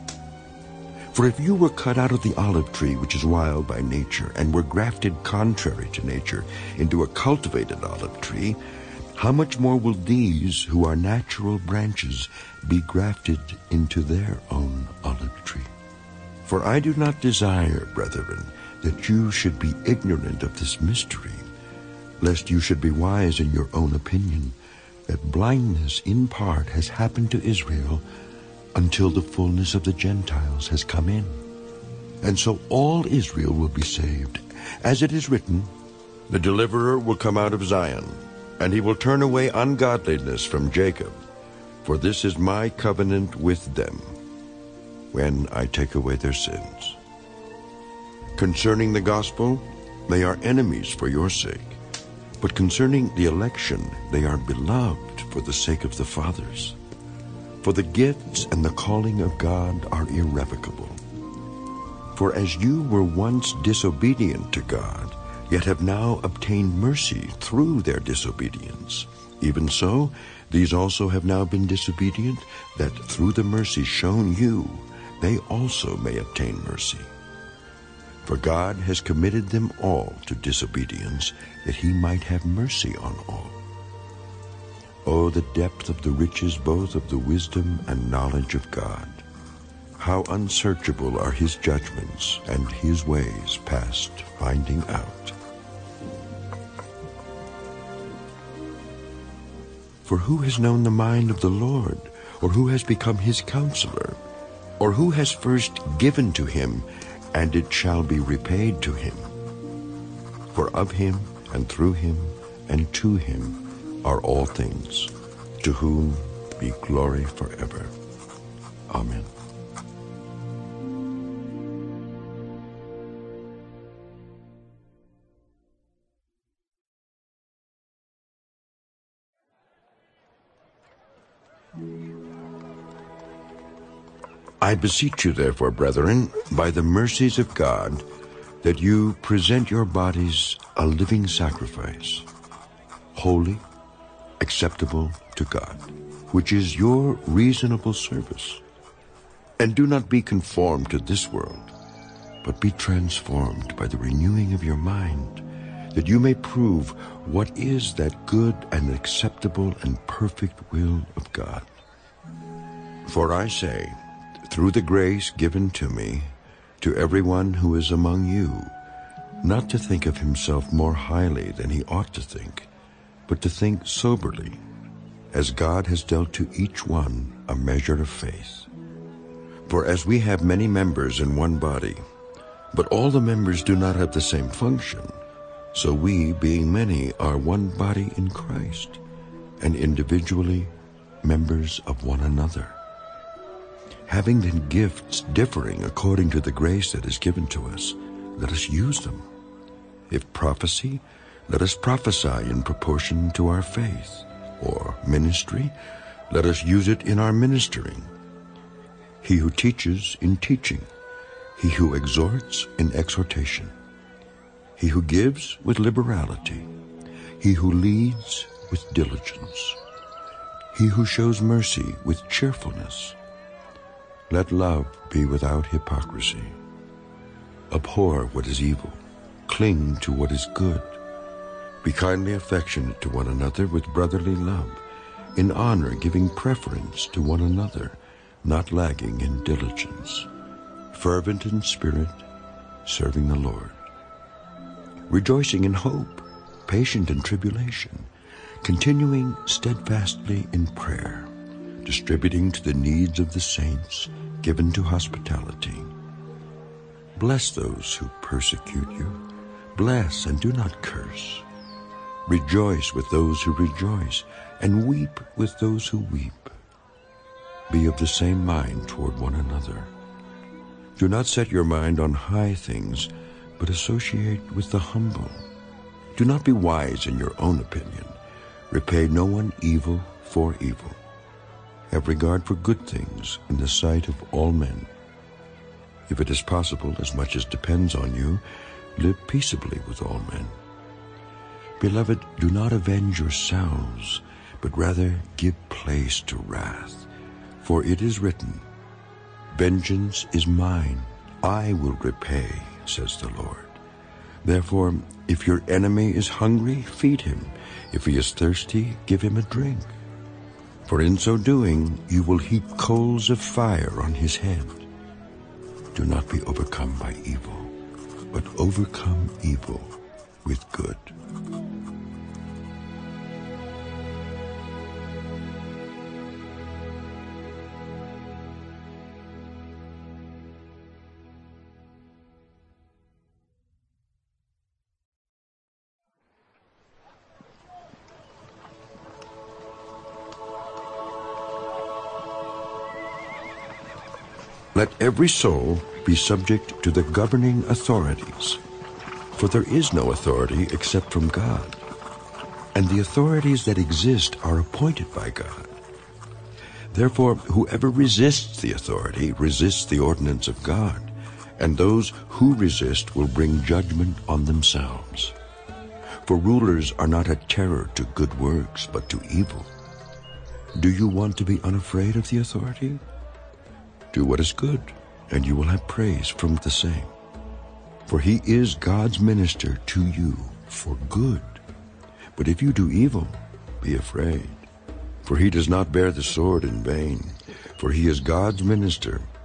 For if you were cut out of the olive tree, which is wild by nature, and were grafted contrary to nature into a cultivated olive tree, how much more will these, who are natural branches, be grafted into their own olive tree? For I do not desire, brethren, that you should be ignorant of this mystery, lest you should be wise in your own opinion, that blindness in part has happened to Israel until the fullness of the Gentiles has come in. And so all Israel will be saved. As it is written, the deliverer will come out of Zion, and he will turn away ungodliness from Jacob. For this is my covenant with them, when I take away their sins. Concerning the gospel, they are enemies for your sake. But concerning the election, they are beloved for the sake of the fathers. For the gifts and the calling of God are irrevocable. For as you were once disobedient to God, yet have now obtained mercy through their disobedience, even so, these also have now been disobedient, that through the mercy shown you, they also may obtain mercy. For God has committed them all to disobedience, that he might have mercy on all. Oh, the depth of the riches both of the wisdom and knowledge of God! How unsearchable are his judgments, and his ways past finding out. For who has known the mind of the Lord, or who has become his counselor? Or who has first given to him, and it shall be repaid to him? For of him, and through him, and to him are all things, to whom be glory forever. Amen. I beseech you, therefore, brethren, by the mercies of God, that you present your bodies a living sacrifice, holy, acceptable to God, which is your reasonable service. And do not be conformed to this world, but be transformed by the renewing of your mind, that you may prove what is that good and acceptable and perfect will of God. For I say, through the grace given to me, to everyone who is among you, not to think of himself more highly than he ought to think, but to think soberly, as God has dealt to each one a measure of faith. For as we have many members in one body, but all the members do not have the same function, so we, being many, are one body in Christ, and individually members of one another. Having then gifts differing according to the grace that is given to us, let us use them. If prophecy, let us prophesy in proportion to our faith. Or ministry, let us use it in our ministering. He who teaches, in teaching. He who exhorts, in exhortation. He who gives, with liberality. He who leads, with diligence. He who shows mercy, with cheerfulness. Let love be without hypocrisy. Abhor what is evil. Cling to what is good. Be kindly affectionate to one another with brotherly love, in honor giving preference to one another, not lagging in diligence, fervent in spirit, serving the Lord, rejoicing in hope, patient in tribulation, continuing steadfastly in prayer, distributing to the needs of the saints, given to hospitality. Bless those who persecute you. Bless and do not curse. Rejoice with those who rejoice, and weep with those who weep. Be of the same mind toward one another. Do not set your mind on high things, but associate with the humble. Do not be wise in your own opinion. Repay no one evil for evil. Have regard for good things in the sight of all men. If it is possible, as much as depends on you, live peaceably with all men. Beloved, do not avenge yourselves, but rather give place to wrath. For it is written, "Vengeance is mine, I will repay," says the Lord. Therefore, if your enemy is hungry, feed him. If he is thirsty, give him a drink. For in so doing, you will heap coals of fire on his head. Do not be overcome by evil, but overcome evil with good. Let every soul be subject to the governing authorities, for there is no authority except from God, and the authorities that exist are appointed by God. Therefore, whoever resists the authority resists the ordinance of God, and those who resist will bring judgment on themselves. For rulers are not a terror to good works, but to evil. Do you want to be unafraid of the authority? Do what is good, and you will have praise from the same. For he is God's minister to you for good. But if you do evil, be afraid. For he does not bear the sword in vain. For he is God's minister,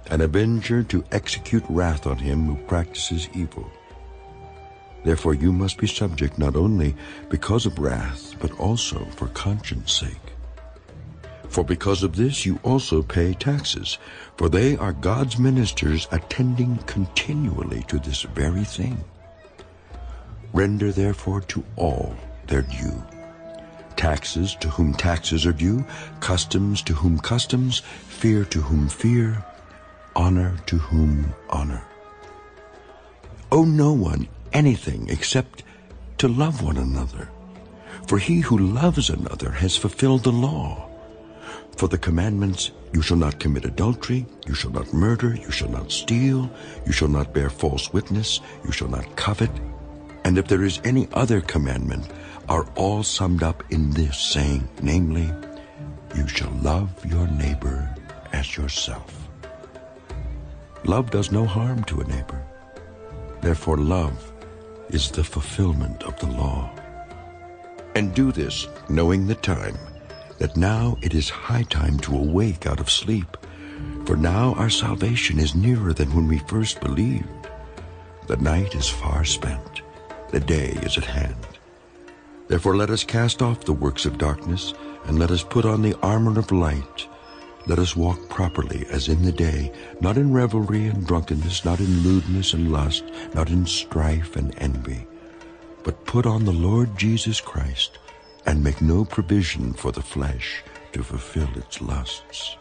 an avenger to execute wrath on him who practices evil. Therefore you must be subject not only because of wrath, but also for conscience sake. For because of this you also pay taxes, for they are God's ministers attending continually to this very thing. Render therefore to all their due. Taxes to whom taxes are due, customs to whom customs, fear to whom fear, honor to whom honor. Owe no one anything except to love one another. For he who loves another has fulfilled the law. For the commandments, you shall not commit adultery, you shall not murder, you shall not steal, you shall not bear false witness, you shall not covet, and if there is any other commandment, are all summed up in this, saying, namely, you shall love your neighbor as yourself. Love does no harm to a neighbor. Therefore love is the fulfillment of the law. And do this, knowing the time, that now it is high time to awake out of sleep. For now our salvation is nearer than when we first believed. The night is far spent, the day is at hand. Therefore let us cast off the works of darkness, and let us put on the armor of light. Let us walk properly as in the day, not in revelry and drunkenness, not in lewdness and lust, not in strife and envy, but put on the Lord Jesus Christ, and make no provision for the flesh to fulfill its lusts.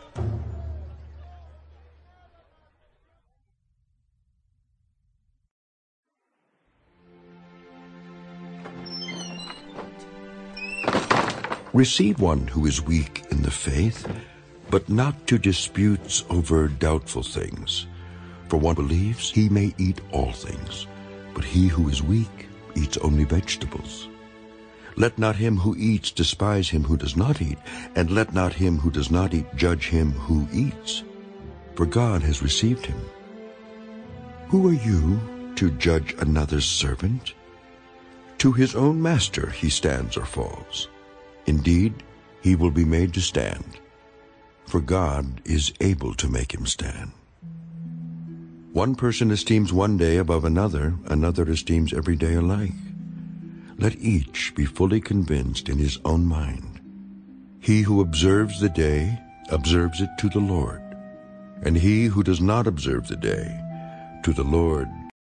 Receive one who is weak in the faith, but not to disputes over doubtful things. For one believes he may eat all things, but he who is weak eats only vegetables. Let not him who eats despise him who does not eat, and let not him who does not eat judge him who eats, for God has received him. Who are you to judge another's servant? To his own master he stands or falls. Indeed, he will be made to stand, for God is able to make him stand. One person esteems one day above another, another esteems every day alike. Let each be fully convinced in his own mind. He who observes the day observes it to the Lord, and he who does not observe the day, to the Lord.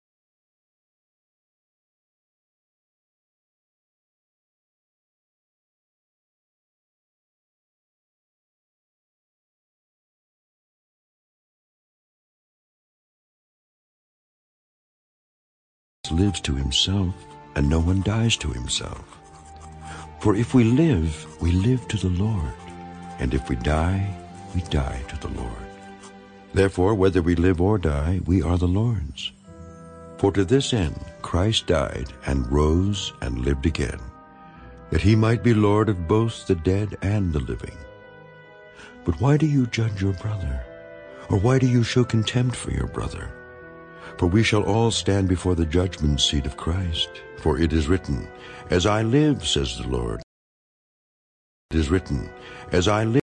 Lives to himself, and no one dies to himself. For if we live to the Lord, and if we die to the Lord. Therefore, whether we live or die, we are the Lord's. For to this end Christ died and rose and lived again, that he might be Lord of both the dead and the living. But why do you judge your brother? Or why do you show contempt for your brother? For we shall all stand before the judgment seat of Christ. For it is written, As I live, says the Lord. It is written, As I live.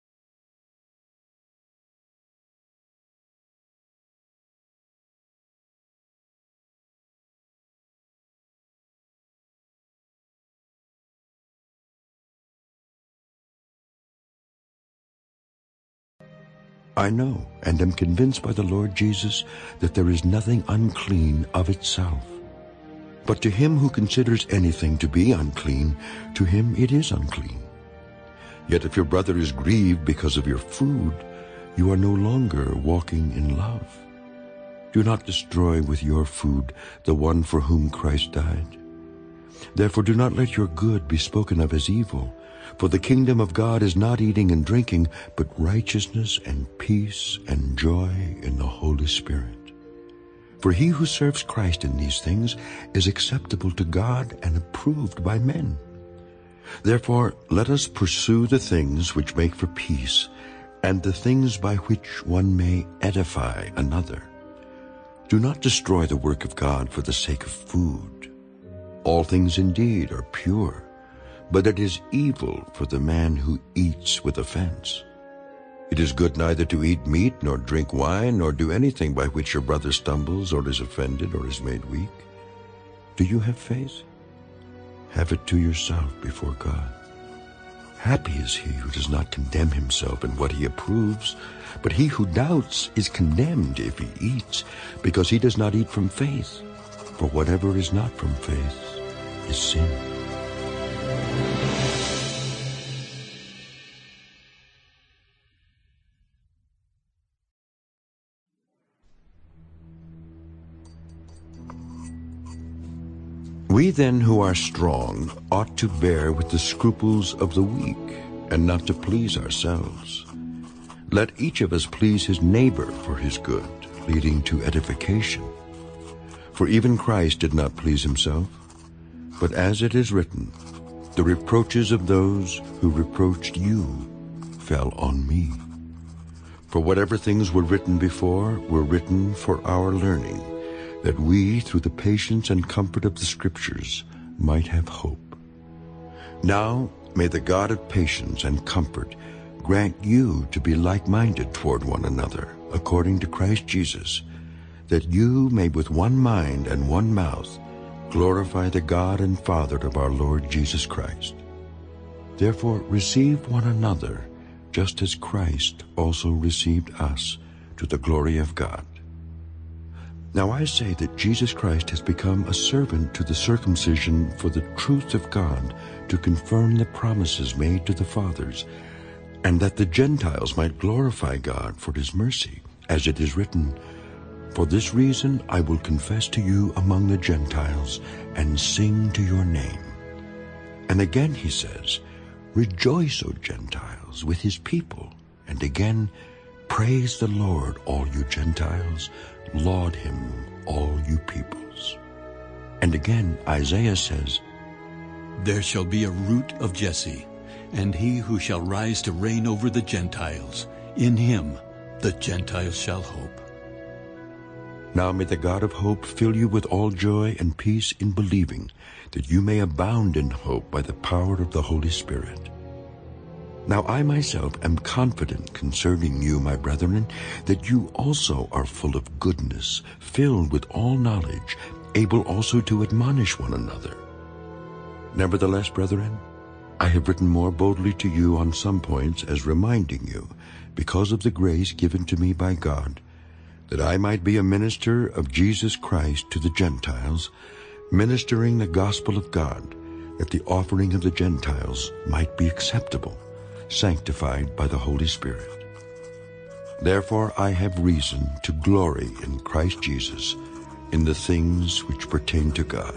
I know and am convinced by the Lord Jesus that there is nothing unclean of itself. But to him who considers anything to be unclean, to him it is unclean. Yet if your brother is grieved because of your food, you are no longer walking in love. Do not destroy with your food the one for whom Christ died. Therefore do not let your good be spoken of as evil. For the kingdom of God is not eating and drinking, but righteousness and peace and joy in the Holy Spirit. For he who serves Christ in these things is acceptable to God and approved by men. Therefore let us pursue the things which make for peace, and the things by which one may edify another. Do not destroy the work of God for the sake of food. All things indeed are pure, but it is evil for the man who eats with offense. It is good neither to eat meat, nor drink wine, nor do anything by which your brother stumbles, or is offended, or is made weak. Do you have faith? Have it to yourself before God. Happy is he who does not condemn himself in what he approves, but he who doubts is condemned if he eats, because he does not eat from faith. For whatever is not from faith is sin. We then who are strong ought to bear with the scruples of the weak, and not to please ourselves. Let each of us please his neighbor for his good, leading to edification. For even Christ did not please himself, but as it is written, the reproaches of those who reproached you fell on me. For whatever things were written before were written for our learning, that we, through the patience and comfort of the Scriptures, might have hope. Now may the God of patience and comfort grant you to be like-minded toward one another, according to Christ Jesus, that you may with one mind and one mouth glorify the God and Father of our Lord Jesus Christ. Therefore receive one another, just as Christ also received us, to the glory of God. Now I say that Jesus Christ has become a servant to the circumcision for the truth of God, to confirm the promises made to the fathers, and that the Gentiles might glorify God for his mercy, as it is written, For this reason I will confess to you among the Gentiles, and sing to your name. And again he says, Rejoice, O Gentiles, with his people. And again, Praise the Lord, all you Gentiles. Laud him, all you peoples. And again, Isaiah says, There shall be a root of Jesse, and he who shall rise to reign over the Gentiles. In him the Gentiles shall hope. Now may the God of hope fill you with all joy and peace in believing, that you may abound in hope by the power of the Holy Spirit. Now I myself am confident concerning you, my brethren, that you also are full of goodness, filled with all knowledge, able also to admonish one another. Nevertheless, brethren, I have written more boldly to you on some points, as reminding you, because of the grace given to me by God, that I might be a minister of Jesus Christ to the Gentiles, ministering the gospel of God, that the offering of the Gentiles might be acceptable, sanctified by the Holy Spirit. Therefore I have reason to glory in Christ Jesus in the things which pertain to God.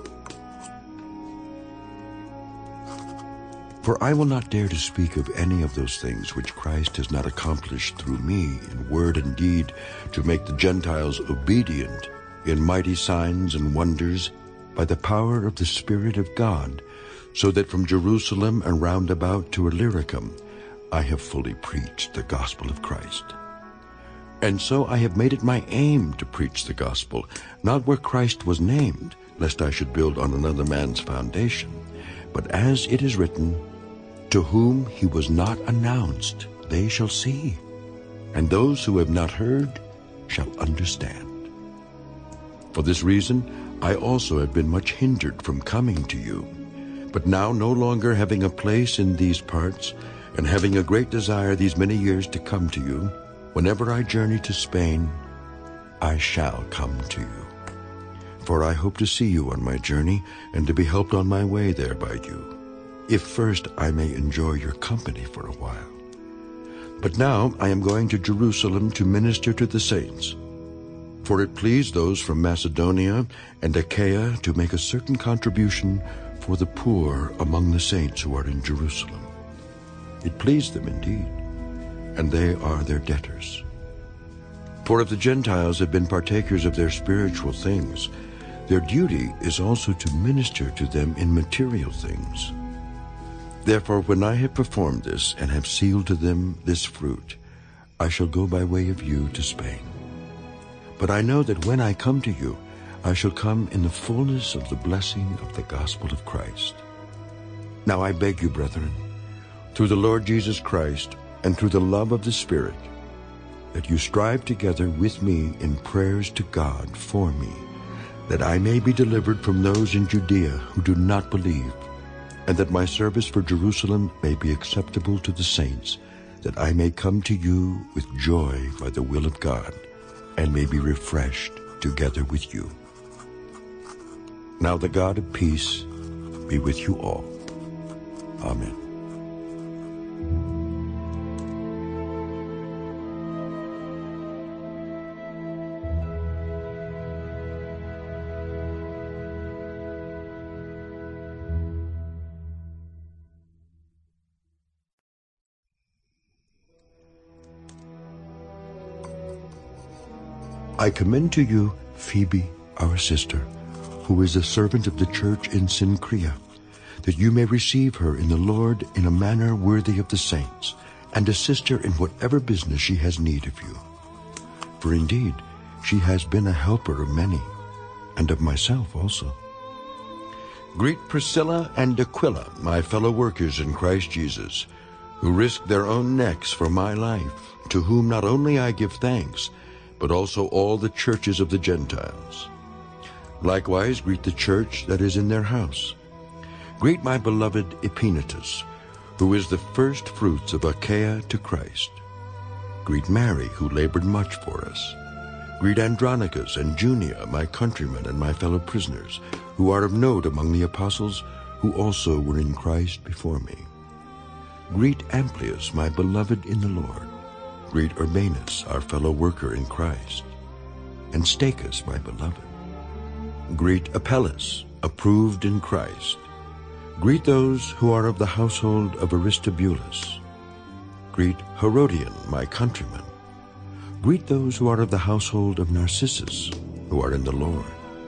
For I will not dare to speak of any of those things which Christ has not accomplished through me in word and deed, to make the Gentiles obedient in mighty signs and wonders by the power of the Spirit of God, so that from Jerusalem and round about to Illyricum I have fully preached the gospel of Christ. And so I have made it my aim to preach the gospel, not where Christ was named, lest I should build on another man's foundation, but as it is written, To whom he was not announced, they shall see, and those who have not heard shall understand. For this reason I also have been much hindered from coming to you, but now no longer having a place in these parts, and having a great desire these many years to come to you, whenever I journey to Spain, I shall come to you. For I hope to see you on my journey, and to be helped on my way there by you, if first I may enjoy your company for a while. But now I am going to Jerusalem to minister to the saints. For it pleased those from Macedonia and Achaia to make a certain contribution for the poor among the saints who are in Jerusalem. It pleased them indeed, and they are their debtors. For if the Gentiles have been partakers of their spiritual things, their duty is also to minister to them in material things. Therefore, when I have performed this and have sealed to them this fruit, I shall go by way of you to Spain. But I know that when I come to you, I shall come in the fullness of the blessing of the gospel of Christ. Now I beg you, brethren, through the Lord Jesus Christ, and through the love of the Spirit, that you strive together with me in prayers to God for me, that I may be delivered from those in Judea who do not believe, and that my service for Jerusalem may be acceptable to the saints, that I may come to you with joy by the will of God, and may be refreshed together with you. Now the God of peace be with you all. Amen. I commend to you Phoebe, our sister, who is a servant of the church in Cenchrea, that you may receive her in the Lord in a manner worthy of the saints, and assist her in whatever business she has need of you. For indeed, she has been a helper of many, and of myself also. Greet Priscilla and Aquila, my fellow workers in Christ Jesus, who risked their own necks for my life, to whom not only I give thanks, but also all the churches of the Gentiles. Likewise greet the church that is in their house. Greet my beloved Epaenetus, who is the first fruits of Achaia to Christ. Greet Mary, who labored much for us. Greet Andronicus and Junia, my countrymen and my fellow prisoners, who are of note among the apostles, who also were in Christ before me. Greet Amplias, my beloved in the Lord. Greet Urbanus, our fellow worker in Christ, and Stachys, my beloved. Greet Apelles, approved in Christ. Greet those who are of the household of Aristobulus. Greet Herodion, my countryman. Greet those who are of the household of Narcissus, who are in the Lord.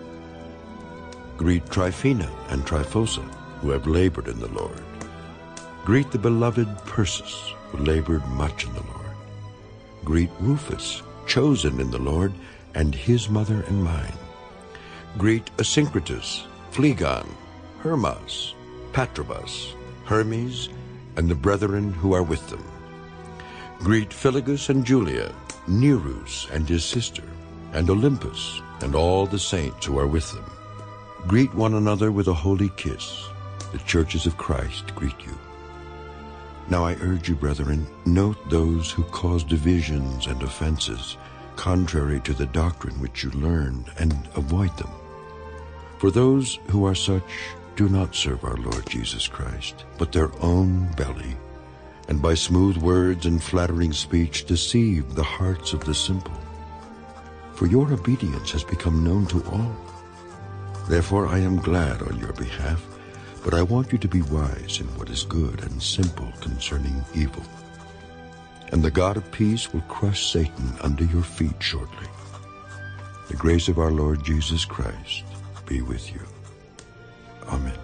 Greet Tryphena and Tryphosa, who have labored in the Lord. Greet the beloved Persis, who labored much in the Lord. Greet Rufus, chosen in the Lord, and his mother and mine. Greet Asyncritus, Phlegon, Hermas, Patrobas, Hermes, and the brethren who are with them. Greet Philologus and Julia, Nereus and his sister, and Olympus, and all the saints who are with them. Greet one another with a holy kiss. The churches of Christ greet you. Now I urge you, brethren, note those who cause divisions and offenses, contrary to the doctrine which you learned, and avoid them. For those who are such do not serve our Lord Jesus Christ, but their own belly, and by smooth words and flattering speech deceive the hearts of the simple. For your obedience has become known to all. Therefore I am glad on your behalf, but I want you to be wise in what is good and simple concerning evil. And the God of peace will crush Satan under your feet shortly. The grace of our Lord Jesus Christ be with you. Amen.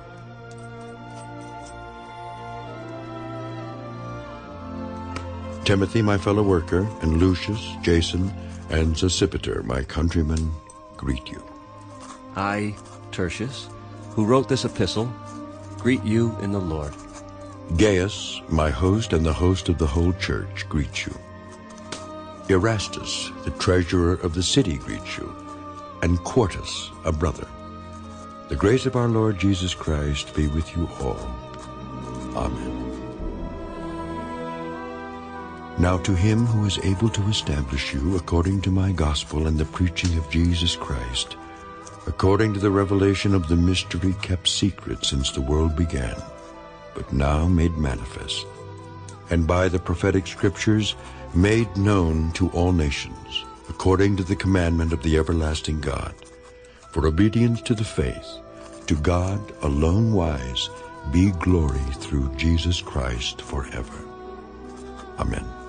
Timothy, my fellow worker, and Lucius, Jason, and Sosipater, my countrymen, greet you. I, Tertius, who wrote this epistle, greet you in the Lord. Gaius, my host and the host of the whole church, greet you. Erastus, the treasurer of the city, greets you, and Quartus, a brother. The grace of our Lord Jesus Christ be with you all. Amen. Now to him who is able to establish you according to my gospel and the preaching of Jesus Christ, according to the revelation of the mystery kept secret since the world began, but now made manifest, and by the prophetic scriptures made known to all nations, according to the commandment of the everlasting God, for obedience to the faith, to God alone wise, be glory through Jesus Christ forever. Amen.